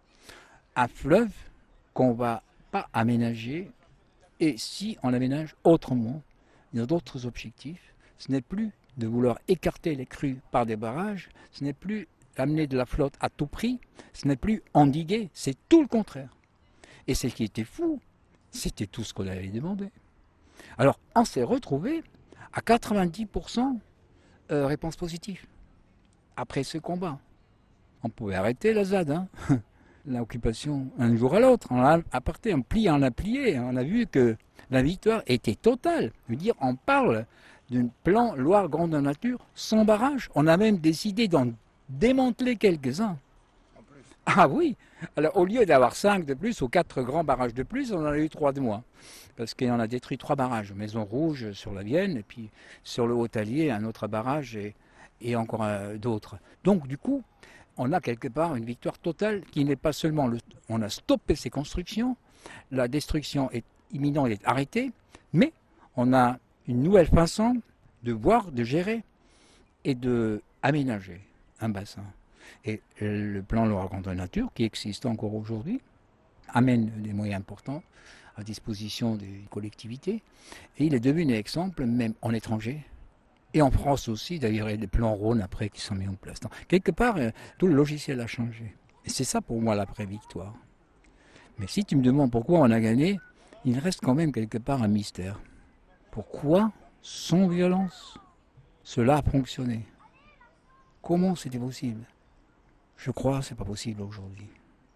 Un fleuve qu'on ne va pas aménager, et si on l'aménage autrement, il y a d'autres objectifs. Ce n'est plus de vouloir écarter les crues par des barrages, ce n'est plus amener de la flotte à tout prix, ce n'est plus endiguer, c'est tout le contraire. Et ce qui était fou, c'était tout ce qu'on avait demandé. Alors, on s'est retrouvé à 90% réponse positive. Après ce combat, on pouvait arrêter la ZAD, l'occupation un jour à l'autre. On a plié, on a vu que la victoire était totale. Je veux dire, on parle d'un plan Loire Grandeur Nature sans barrage. On a même décidé d'en démanteler quelques-uns. Ah oui, alors au lieu d'avoir 5 de plus ou 4 grands barrages de plus, on en a eu 3 de moins. Parce qu'on a détruit 3 barrages. Maison Rouge sur la Vienne, et puis sur le Haut-Allier, un autre barrage, et encore d'autres. Donc du coup, on a quelque part une victoire totale qui n'est pas seulement... On a stoppé ces constructions, la destruction est imminente, elle est arrêtée, mais on a une nouvelle façon de voir, de gérer et d'aménager un bassin. Et le plan Loire Grandeur Nature, qui existe encore aujourd'hui, amène des moyens importants à disposition des collectivités. Et il est devenu un exemple même en étranger. Et en France aussi, d'ailleurs, il y a des plans Rhône après qui sont mis en place. Donc, quelque part, tout le logiciel a changé. Et c'est ça pour moi l'après-victoire. Mais si tu me demandes pourquoi on a gagné, il reste quand même quelque part un mystère. Pourquoi, sans violence, cela a fonctionné? Comment c'était possible? Je crois que ce n'est pas possible aujourd'hui.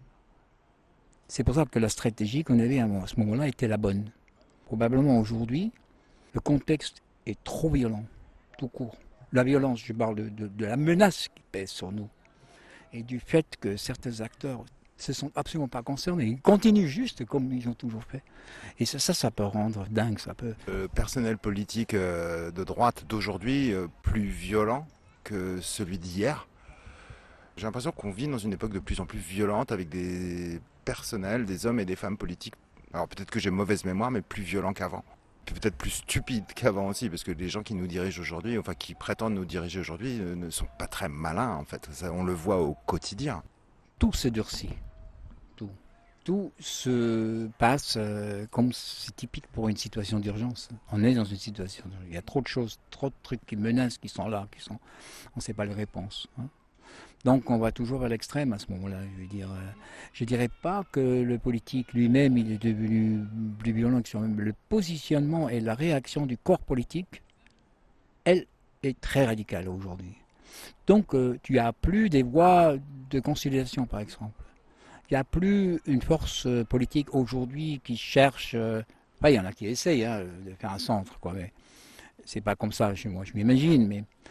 C'est pour ça que la stratégie qu'on avait à ce moment-là était la bonne. Probablement aujourd'hui, le contexte est trop violent, tout court. La violence, je parle de la menace qui pèse sur nous. Et du fait que certains acteurs ne se sont absolument pas concernés. Ils continuent juste comme ils ont toujours fait. Et ça peut rendre dingue, ça peut. Le personnel politique de droite d'aujourd'hui, plus violent que celui d'hier. J'ai l'impression qu'on vit dans une époque de plus en plus violente avec des personnels, des hommes et des femmes politiques. Alors peut-être que j'ai mauvaise mémoire, mais plus violents qu'avant. Peut-être plus stupides qu'avant aussi, parce que les gens qui nous dirigent aujourd'hui, enfin qui prétendent nous diriger aujourd'hui, ne sont pas très malins en fait. Ça, on le voit au quotidien. Tout se durcit. Tout se passe comme c'est typique pour une situation d'urgence. On est dans une situation d'urgence. Il y a trop de choses, trop de trucs qui menacent, qui sont là, on ne sait pas les réponses. Donc on va toujours à l'extrême à ce moment-là. Je dirais pas que le politique lui-même il est devenu plus violent que sur-même. Le positionnement et la réaction du corps politique, elle est très radicale aujourd'hui. Donc tu n'as plus des voies de conciliation par exemple. Il n'y a plus une force politique aujourd'hui qui cherche. Il y en a qui essayent de faire un centre, quoi. Mais c'est pas comme ça chez moi, je m'imagine. Mais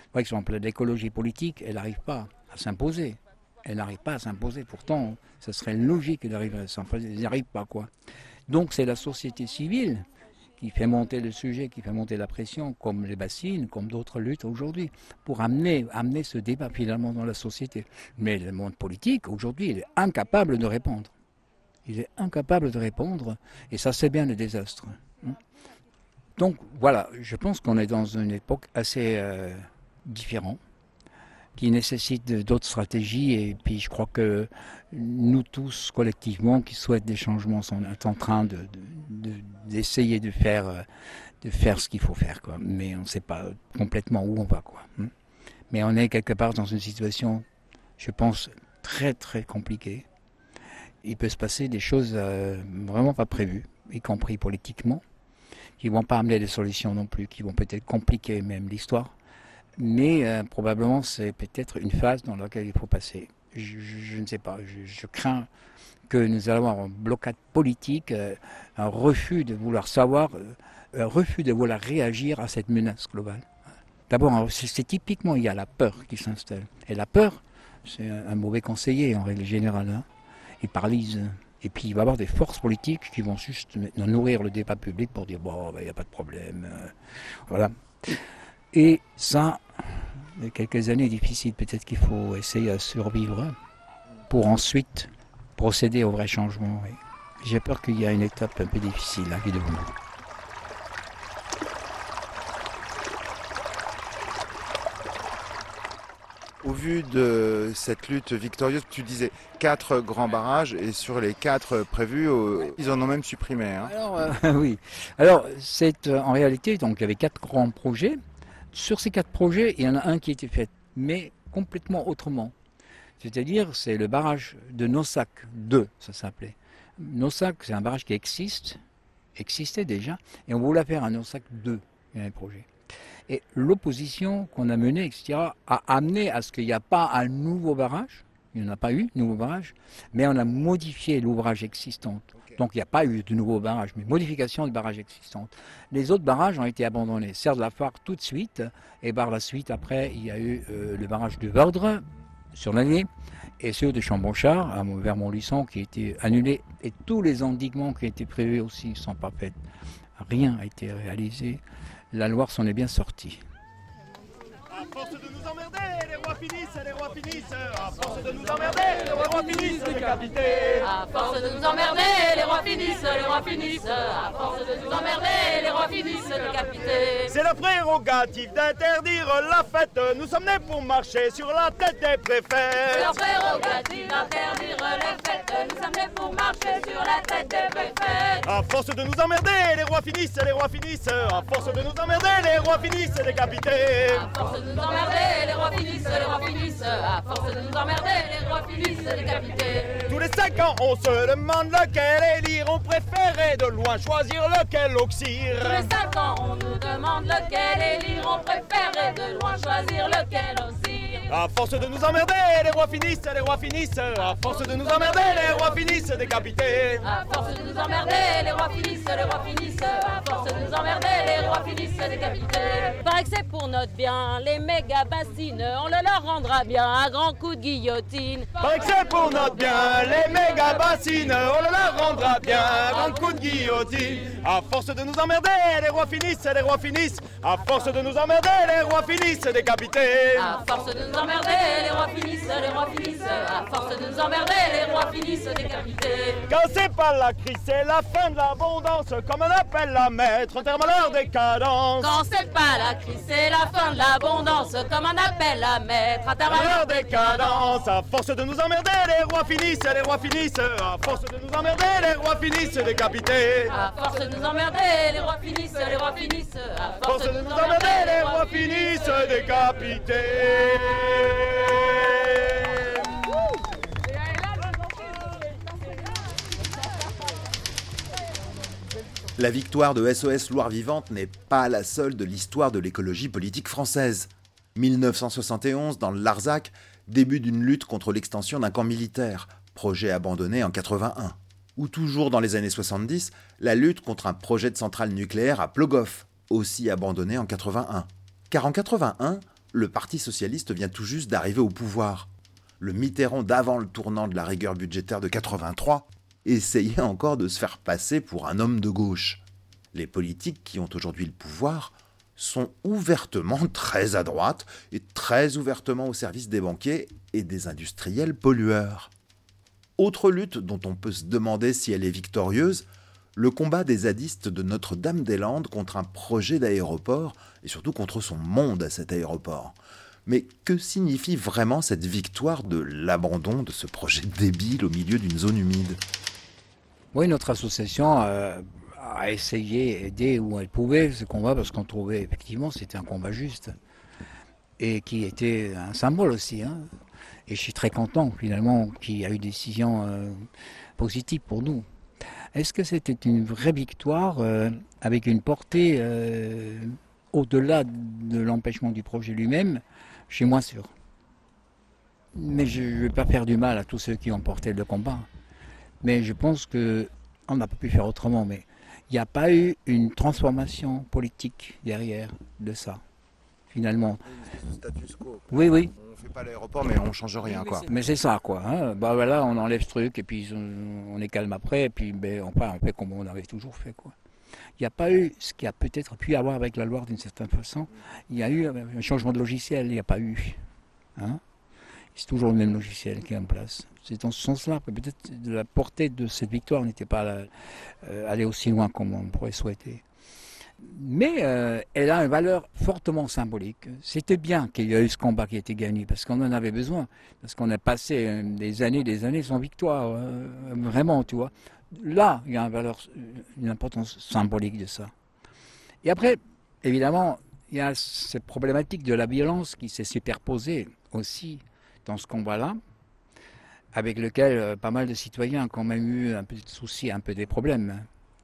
Par exemple, l'écologie politique, elle n'arrive pas à s'imposer. Elle n'arrive pas à s'imposer. Pourtant, ça serait logique d'arriver à s'imposer. Elle n'y arrive pas, quoi. Donc, c'est la société civile qui fait monter le sujet, qui fait monter la pression, comme les bassines, comme d'autres luttes aujourd'hui, pour amener ce débat finalement dans la société. Mais le monde politique, aujourd'hui, il est incapable de répondre. Il est incapable de répondre, et ça, c'est bien le désastre. Donc, voilà, je pense qu'on est dans une époque assez différente, qui nécessite d'autres stratégies, et puis je crois que nous tous, collectivement, qui souhaitent des changements, sont en train d'essayer de faire ce qu'il faut faire, quoi. Mais on ne sait pas complètement où on va, quoi. Mais on est quelque part dans une situation, je pense, très très compliquée. Il peut se passer des choses vraiment pas prévues, y compris politiquement, qui ne vont pas amener des solutions non plus, qui vont peut-être compliquer même l'histoire. Mais probablement c'est peut-être une phase dans laquelle il faut passer. Je ne sais pas, je crains que nous allons avoir un blocage politique, un refus de vouloir savoir, un refus de vouloir réagir à cette menace globale. D'abord, c'est typiquement, il y a la peur qui s'installe. Et la peur, c'est un mauvais conseiller en règle générale. Hein. Il paralyse. Et puis il va y avoir des forces politiques qui vont juste nourrir le débat public pour dire bon, il n'y a pas de problème. Voilà. Et ça, il y a quelques années difficiles, peut-être qu'il faut essayer à survivre pour ensuite procéder au vrai changement. Oui. J'ai peur qu'il y a une étape un peu difficile là, qui est devant nous. Au vu de cette lutte victorieuse, tu disais 4 grands barrages et sur les 4 prévus, ils en ont même supprimé. Hein. Alors, oui. Alors, en réalité, donc, il y avait 4 grands projets. Sur ces 4 projets, il y en a un qui a été fait, mais complètement autrement. C'est-à-dire, c'est le barrage de Nossac 2, ça s'appelait. Nossac, c'est un barrage qui existait déjà, et on voulait faire un Nossac 2, il y a un projet. Et l'opposition qu'on a menée, etc., a amené à ce qu'il n'y a pas un nouveau barrage. Il n'y en a pas eu, nouveau barrage, mais on a modifié l'ouvrage existant. Donc il n'y a pas eu de nouveau barrage, mais modification du barrage existant. Les autres barrages ont été abandonnés. Serre-de-la-Fare tout de suite, et par la suite, après, il y a eu le barrage de Vordre, sur l'année, et ceux de Chambonchard, vers Montluçon, qui a été annulé, et tous les endiguements qui étaient prévus aussi ne sont pas faits. Rien n'a été réalisé. La Loire s'en est bien sortie. À force de nous emmerder, les rois finissent, les rois finissent. À force de nous emmerder, les rois finissent décapités. À force de nous emmerder, les rois finissent, les rois finissent. À force de nous emmerder, les rois finissent décapités. C'est la prérogative d'interdire la fête. Nous sommes nés pour marcher sur la tête des préfets. C'est la prérogative d'interdire les fêtes. Nous sommes nés pour marcher sur la tête des préfets. À force de nous emmerder, les rois finissent, les rois finissent. À force de nous emmerder, les rois finissent décapités. À force de nous emmerder, les rois finissent, les rois finissent. À force de nous emmerder, les rois finissent décapités. Tous les 5 ans, on se demande lequel élire. On préférait de loin choisir lequel oxyre. Tous les 5 ans, on nous demande lequel élire. On préférait de loin choisir lequel oxyre. À force de nous emmerder, les rois finissent, les rois finissent. À force de nous emmerder, les rois finissent décapités. À force de nous emmerder, les rois finissent, les rois finissent. À force de nous emmerder, les rois finissent décapités. Paraît que c'est pour notre bien, les méga bassines, on le leur rendra bien à grands coups de guillotine. Paraît que c'est pour notre bien, les méga bassines, on le leur rendra bien à grands coups de guillotine. À force de nous emmerder, les rois finissent, les rois finissent. À force de nous emmerder, les rois finissent décapités. À force de nous emmerder, les rois finissent, les rois finissent. À force de nous emmerder, les rois finissent décapités. Quand c'est pas la crise, c'est la fin de l'abondance, comme on appelle la maître, en termes à leur décadence. Quand c'est pas la crise, c'est la fin de l'abondance, comme on appelle la maître, à à leur décadence. À force de nous emmerder, les rois finissent, les rois finissent. À force de nous emmerder, les rois finissent décapités. À force de nous emmerder, les rois finissent, les rois finissent. À force de nous emmerder, les rois finissent décapités. La victoire de SOS Loire Vivante n'est pas la seule de l'histoire de l'écologie politique française. 1971, dans le Larzac, début d'une lutte contre l'extension d'un camp militaire, projet abandonné en 81. Ou toujours dans les années 70, la lutte contre un projet de centrale nucléaire à Plogoff, aussi abandonné en 81. Car en 81, le Parti socialiste vient tout juste d'arriver au pouvoir. Le Mitterrand d'avant le tournant de la rigueur budgétaire de 83 essayait encore de se faire passer pour un homme de gauche. Les politiques qui ont aujourd'hui le pouvoir sont ouvertement très à droite et très ouvertement au service des banquiers et des industriels pollueurs. Autre lutte dont on peut se demander si elle est victorieuse, le combat des zadistes de Notre-Dame-des-Landes contre un projet d'aéroport et surtout contre son monde à cet aéroport. Mais que signifie vraiment cette victoire de l'abandon de ce projet débile au milieu d'une zone humide ? Oui, notre association a essayé, aider où elle pouvait ce combat parce qu'on trouvait effectivement c'était un combat juste et qui était un symbole aussi. Hein. Et je suis très content finalement qu'il y a eu des décisions positives pour nous. Est-ce que c'était une vraie victoire avec une portée au-delà de l'empêchement du projet lui-même? Je suis moins sûr. Mais je ne vais pas faire du mal à tous ceux qui ont porté le combat. Mais je pense qu'on n'a pas pu faire autrement. Mais il n'y a pas eu une transformation politique derrière de ça, finalement. Status quo. Oui, oui. On ne fait pas l'aéroport, mais on ne change rien, quoi. Mais c'est ça, quoi. Hein. Bah voilà, on enlève ce truc et puis on est calme après. Et puis on fait comme on avait toujours fait, quoi. Il n'y a pas eu ce qu'il y a peut-être pu y avoir avec la Loire d'une certaine façon. Il y a eu un changement de logiciel, il n'y a pas eu. Hein. C'est toujours le même logiciel qui est en place. C'est dans ce sens-là que peut-être la portée de cette victoire n'était pas allée aussi loin comme on pourrait souhaiter. Mais elle a une valeur fortement symbolique. C'était bien qu'il y ait eu ce combat qui a été gagné, parce qu'on en avait besoin. Parce qu'on a passé des années sans victoire. Vraiment, tu vois. Là, il y a une importance symbolique de ça. Et après, évidemment, il y a cette problématique de la violence qui s'est superposée aussi dans ce combat-là, avec lequel pas mal de citoyens ont quand même eu un peu de soucis, un peu des problèmes.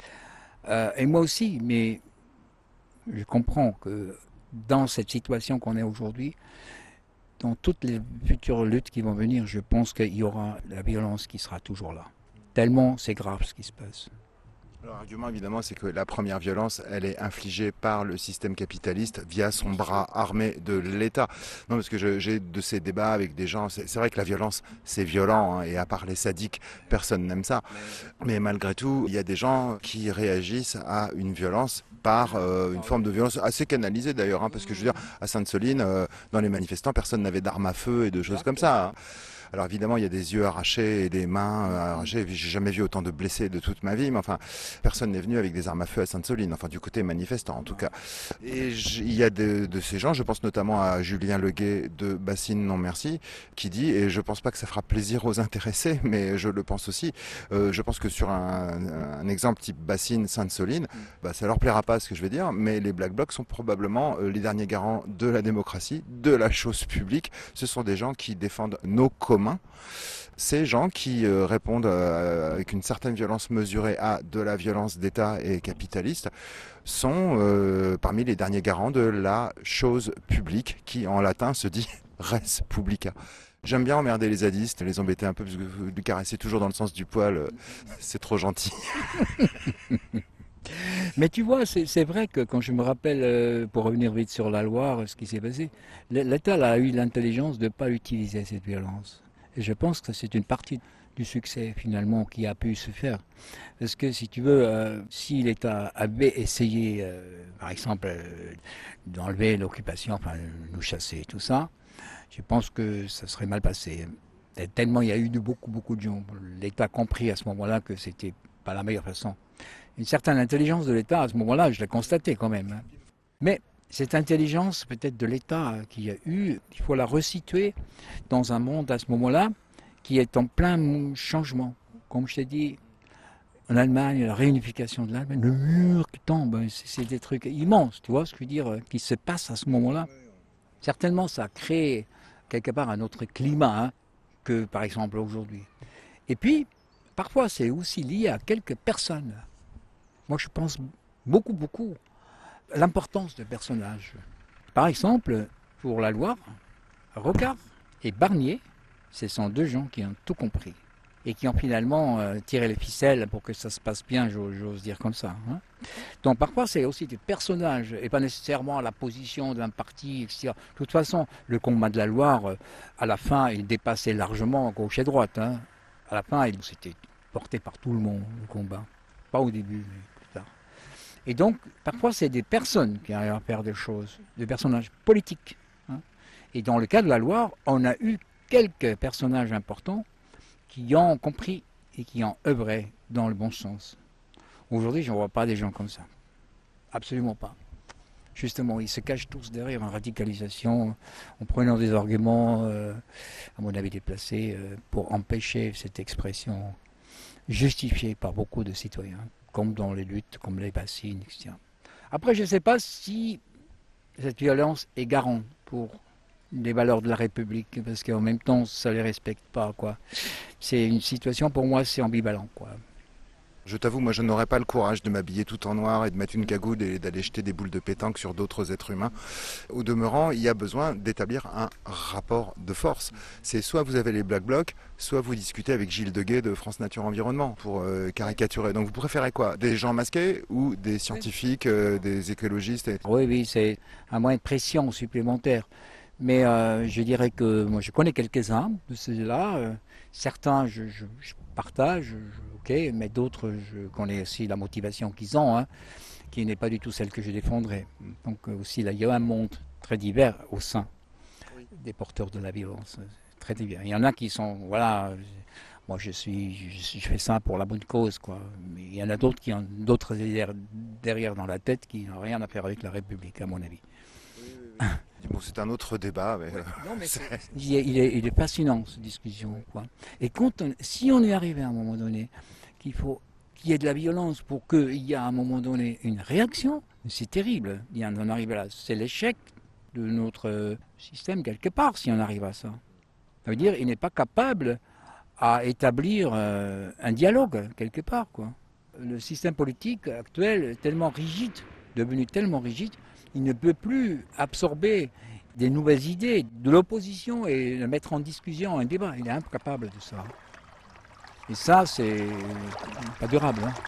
Et moi aussi, mais je comprends que dans cette situation qu'on est aujourd'hui, dans toutes les futures luttes qui vont venir, je pense qu'il y aura la violence qui sera toujours là. Tellement c'est grave ce qui se passe. L'argument évidemment c'est que la première violence elle est infligée par le système capitaliste via son bras armé de l'État. Non parce que j'ai de ces débats avec des gens, c'est vrai que la violence c'est violent hein, et à part les sadiques personne n'aime ça. Mais malgré tout il y a des gens qui réagissent à une violence par une forme de violence assez canalisée d'ailleurs hein, parce que je veux dire à Sainte-Soline dans les manifestants personne n'avait d'armes à feu et de choses comme ça. Hein. Alors évidemment, il y a des yeux arrachés et des mains arrachées. J'ai jamais vu autant de blessés de toute ma vie, mais enfin, personne n'est venu avec des armes à feu à Sainte-Soline, enfin du côté manifestant en tout cas. Et il y a de ces gens, je pense notamment à Julien Leguet de Bassine Non Merci, qui dit, et je pense pas que ça fera plaisir aux intéressés, mais je le pense aussi, je pense que sur un exemple type Bassine Sainte-Soline, bah, ça leur plaira pas ce que je vais dire, mais les Black Blocs sont probablement les derniers garants de la démocratie, de la chose publique. Ce sont des gens qui défendent nos communs. Ces gens qui répondent avec une certaine violence mesurée à de la violence d'État et capitaliste sont parmi les derniers garants de la chose publique qui en latin se dit res publica. J'aime bien emmerder les zadistes, les embêter un peu parce que vous lui caressez toujours dans le sens du poil, c'est trop gentil. Mais tu vois, c'est vrai que quand je me rappelle, pour revenir vite sur la Loire, ce qui s'est passé, l'État a eu l'intelligence de ne pas utiliser cette violence. Et je pense que c'est une partie du succès finalement qui a pu se faire. Parce que si tu veux, si l'État avait essayé, par exemple, d'enlever l'occupation, enfin nous chasser, tout ça, je pense que ça serait mal passé. Et tellement il y a eu beaucoup de gens. L'État a compris à ce moment-là que c'était pas la meilleure façon. Une certaine intelligence de l'État à ce moment-là, je l'ai constaté quand même. Hein. Mais cette intelligence peut-être de l'État qu'il y a eu, il faut la resituer dans un monde à ce moment-là qui est en plein changement. Comme je t'ai dit, en Allemagne, la réunification de l'Allemagne, le mur qui tombe, c'est des trucs immenses, tu vois ce que je veux dire, qui se passe à ce moment-là. Certainement, ça a créé quelque part un autre climat hein, que par exemple aujourd'hui. Et puis, parfois, c'est aussi lié à quelques personnes. Moi, je pense beaucoup à l'importance de personnages. Par exemple, pour la Loire, Rocard et Barnier, ce sont deux gens qui ont tout compris. et qui ont finalement tiré les ficelles pour que ça se passe bien, j'ose dire comme ça. Hein. Donc parfois c'est aussi des personnages et pas nécessairement la position d'un parti, etc. De toute façon, le combat de la Loire, à la fin, il dépassait largement gauche et droite. Hein. À la fin, c'était porté par tout le monde, le combat. Pas au début, mais plus tard. Et donc, parfois, c'est des personnes qui arrivent à faire des choses, des personnages politiques. Hein. Et dans le cas de la Loire, on a eu quelques personnages importants qui ont compris et qui ont œuvré dans le bon sens. Aujourd'hui, je ne vois pas des gens comme ça. Absolument pas. Justement, ils se cachent tous derrière une radicalisation, en prenant des arguments, à mon avis déplacés, pour empêcher cette expression justifiée par beaucoup de citoyens, comme dans les luttes, comme les bassines, etc. Après, je ne sais pas si cette violence est garante pour les valeurs de la République, parce qu'en même temps, ça ne les respecte pas, quoi. C'est une situation, pour moi, c'est ambivalent, quoi. Je t'avoue, moi je n'aurais pas le courage de m'habiller tout en noir et de mettre une cagoule et d'aller jeter des boules de pétanque sur d'autres êtres humains. Au demeurant, il y a besoin d'établir un rapport de force. C'est soit vous avez les Black Blocs, soit vous discutez avec Gilles Deguet de France Nature Environnement pour caricaturer. Donc vous préférez quoi? Des gens masqués ou des scientifiques, des écologistes Oui, c'est un moyen de pression supplémentaire. Mais je dirais que moi je connais quelques-uns de ceux-là. Certains je partage, ok, mais d'autres je connais aussi la motivation qu'ils ont, hein, qui n'est pas du tout celle que je défendrais. Donc aussi là, il y a un monde très divers au sein des porteurs de la violence, très divers. Il y en a qui sont, voilà, moi je fais ça pour la bonne cause, quoi. Mais il y en a d'autres qui ont d'autres idées derrière dans la tête qui n'ont rien à faire avec la République, à mon avis. Bon, c'est un autre débat. Mais... Non, mais il est fascinant, cette discussion, quoi. Et si on est arrivé à un moment donné qu'il y ait de la violence pour qu'il y ait à un moment donné une réaction, c'est terrible. On arrive là. C'est l'échec de notre système quelque part, si on arrive à ça. Ça veut dire qu'il n'est pas capable à établir un dialogue quelque part, quoi. Le système politique actuel est tellement rigide, devenu tellement rigide, il ne peut plus absorber des nouvelles idées de l'opposition et le mettre en discussion, un débat. Il est incapable de ça. Et ça, c'est pas durable. Hein.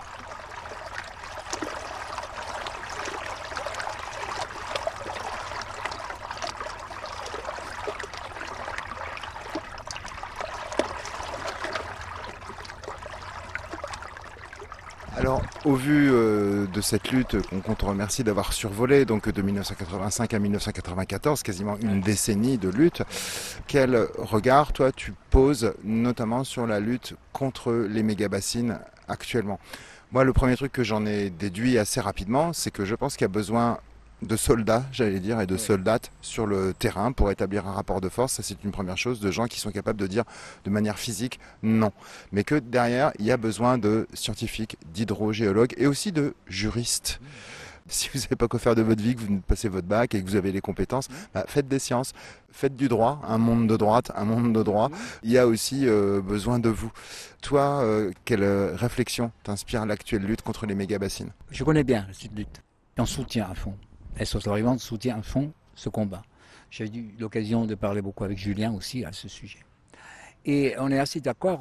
Alors, au vu de cette lutte qu'on te remercie d'avoir survolé, donc de 1985 à 1994, quasiment une décennie de lutte, quel regard, toi, tu poses notamment sur la lutte contre les méga-bassines actuellement? Moi, le premier truc que j'en ai déduit assez rapidement, c'est que je pense qu'il y a besoin de soldats, j'allais dire, et de soldates sur le terrain pour établir un rapport de force. Ça, c'est une première chose, de gens qui sont capables de dire de manière physique non. Mais que derrière, il y a besoin de scientifiques, d'hydrogéologues et aussi de juristes. Si vous n'avez pas quoi faire de votre vie, que vous passez votre bac et que vous avez les compétences, faites des sciences, faites du droit, un monde de droite, un monde de droit. Il y a aussi besoin de vous. Toi, quelle réflexion t'inspire l'actuelle lutte contre les méga-bassines? Je connais bien cette lutte. On soutient à fond. SOS Survivants soutient à fond ce combat. J'ai eu l'occasion de parler beaucoup avec Julien aussi à ce sujet. Et on est assez d'accord.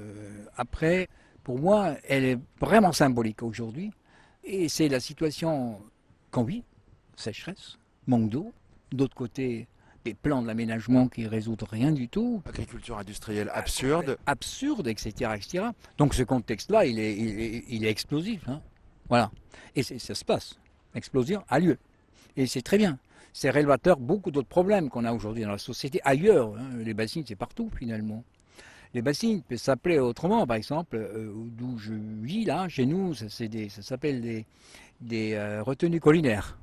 Après, pour moi, elle est vraiment symbolique aujourd'hui. Et c'est la situation qu'on vit, sécheresse, manque d'eau. D'autre côté, des plans de l'aménagement qui ne résoudent rien du tout. Agriculture industrielle absurde. Absurde, etc., etc. Donc ce contexte-là, il est explosif. Hein. Voilà. Et ça se passe. L'explosion a lieu. Et c'est très bien. C'est révélateur beaucoup d'autres problèmes qu'on a aujourd'hui dans la société, ailleurs. Hein. Les bassines, c'est partout, finalement. Les bassines peuvent s'appeler autrement, par exemple, d'où je vis, là, chez nous, ça s'appelle des retenues collinaires.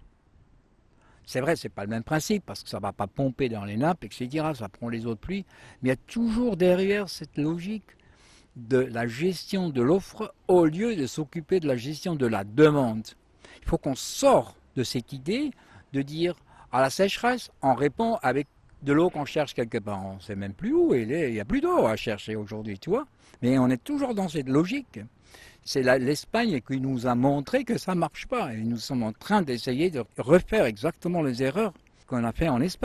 C'est vrai, c'est pas le même principe, parce que ça ne va pas pomper dans les nappes, etc., ça prend les eaux de pluie, mais il y a toujours derrière cette logique de la gestion de l'offre au lieu de s'occuper de la gestion de la demande. Il faut qu'on sorte de cette idée de dire à la sécheresse, on répond avec de l'eau qu'on cherche quelque part. On ne sait même plus où elle est. Il n'y a plus d'eau à chercher aujourd'hui, tu vois. Mais on est toujours dans cette logique. C'est l'Espagne qui nous a montré que ça ne marche pas. Et nous sommes en train d'essayer de refaire exactement les erreurs qu'on a fait en Espagne.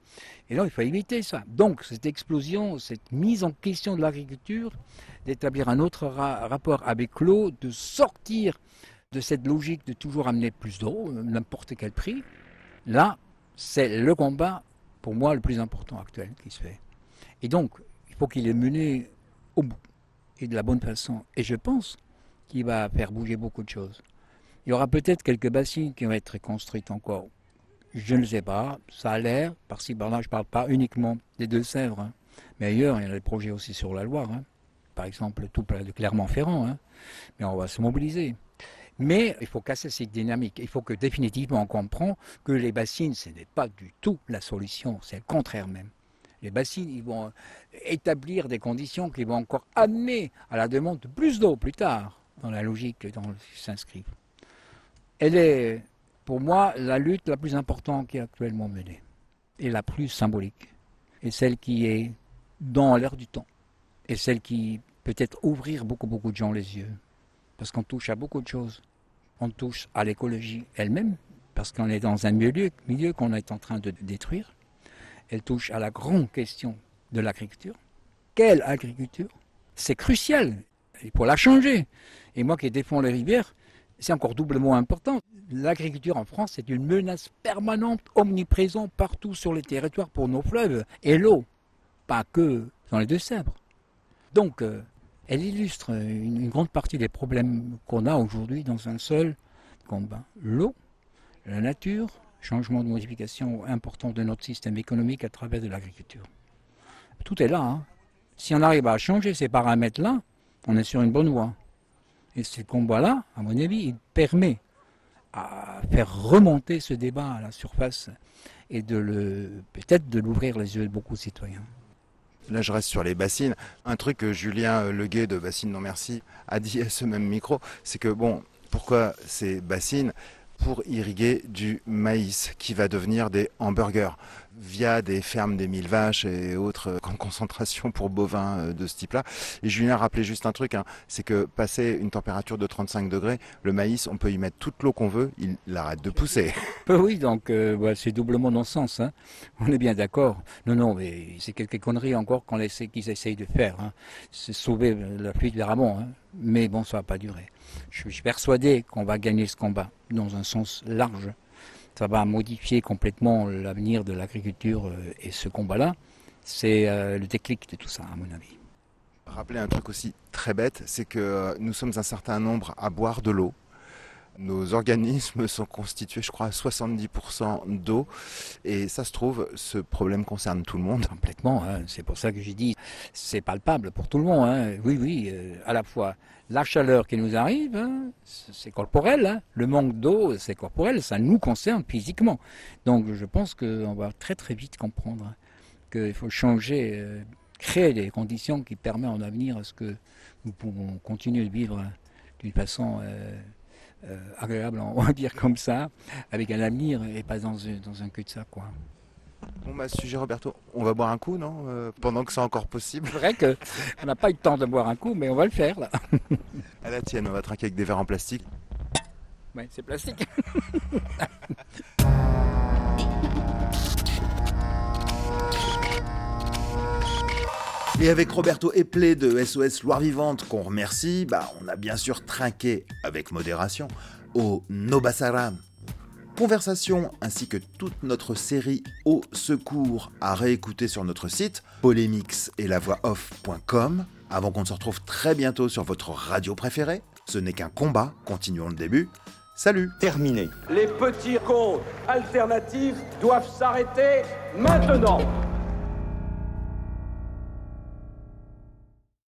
Et donc, il faut éviter ça. Donc, cette explosion, cette mise en question de l'agriculture, d'établir un autre rapport avec l'eau, de sortir de cette logique de toujours amener plus d'eau, n'importe quel prix, là, c'est le combat, pour moi, le plus important actuel qui se fait. Et donc, il faut qu'il est mené au bout, et de la bonne façon. Et je pense qu'il va faire bouger beaucoup de choses. Il y aura peut-être quelques bassines qui vont être construites encore. Je ne sais pas, ça a l'air, par-ci par-là, je ne parle pas uniquement des Deux-Sèvres, hein. Mais ailleurs, il y a des projets aussi sur la Loire, hein. Par exemple, tout près de Clermont-Ferrand, hein. Mais on va se mobiliser. Mais il faut casser cette dynamique, il faut que définitivement on comprend que les bassines, ce n'est pas du tout la solution, c'est le contraire même. Les bassines, ils vont établir des conditions qui vont encore amener à la demande de plus d'eau plus tard, dans la logique dans laquelle ils s'inscrivent. Elle est, pour moi, la lutte la plus importante qui est actuellement menée, et la plus symbolique, et celle qui est dans l'air du temps, et celle qui peut-être ouvrir beaucoup de gens les yeux, parce qu'on touche à beaucoup de choses. On touche à l'écologie elle-même, parce qu'on est dans un milieu qu'on est en train de détruire. Elle touche à la grande question de l'agriculture. Quelle agriculture? C'est crucial, il faut la changer. Et moi qui défends les rivières, c'est encore doublement important. L'agriculture en France est une menace permanente, omniprésente partout sur les territoires pour nos fleuves et l'eau, pas que dans les Deux-Sèvres. Donc, elle illustre une grande partie des problèmes qu'on a aujourd'hui dans un seul combat. L'eau, la nature, changement de modification important de notre système économique à travers de l'agriculture. Tout est là, hein. Si on arrive à changer ces paramètres-là, on est sur une bonne voie. Et ce combat-là, à mon avis, il permet à faire remonter ce débat à la surface et peut-être de l'ouvrir les yeux de beaucoup de citoyens. Là, je reste sur les bassines. Un truc que Julien Leguet de Bassines Non Merci a dit à ce même micro, c'est que bon, pourquoi ces bassines? Pour irriguer du maïs qui va devenir des hamburgers via des fermes des 1000 vaches et autres grandes concentrations pour bovins de ce type-là. Et Julien rappelait juste un truc, hein, c'est que passé une température de 35 degrés, le maïs, on peut y mettre toute l'eau qu'on veut, il arrête de pousser. Oui, donc c'est doublement non-sens, hein. On est bien d'accord. Non, mais c'est quelques conneries encore qu'ils essayent de faire, hein. C'est sauver la fuite vers amont, hein. Mais bon, ça ne va pas durer. Je suis persuadé qu'on va gagner ce combat dans un sens large. Ça va modifier complètement l'avenir de l'agriculture et ce combat-là, c'est le déclic de tout ça, à mon avis. Rappeler un truc aussi très bête, c'est que nous sommes un certain nombre à boire de l'eau. Nos organismes sont constitués, je crois, à 70% d'eau. Et ça se trouve, ce problème concerne tout le monde. Complètement, hein. C'est pour ça que j'ai dit, c'est palpable pour tout le monde, hein. Oui, à la fois la chaleur qui nous arrive, hein, c'est corporel, hein. Le manque d'eau, c'est corporel, ça nous concerne physiquement. Donc je pense qu'on va très vite comprendre qu'il faut changer, créer des conditions qui permettent en avenir à ce que nous pouvons continuer de vivre d'une façon agréable, on va dire comme ça, avec un avenir et pas dans un cul-de-sac, quoi. Bon bah sujet Roberto, on va boire un coup, non, pendant que c'est encore possible. C'est vrai qu'on n'a pas eu le temps de boire un coup, mais on va le faire là. À la tienne, on va trinquer avec des verres en plastique. Ouais, c'est plastique. Et avec Roberto Eplé de SOS Loire Vivante, qu'on remercie, on a bien sûr trinqué avec modération au Nobasaram. Conversation ainsi que toute notre série Au secours à réécouter sur notre site polémix-et-la-voix-off.com. Avant qu'on se retrouve très bientôt sur votre radio préférée, ce n'est qu'un combat, continuons le début. Salut. Terminé. Les petits comptes alternatifs doivent s'arrêter maintenant.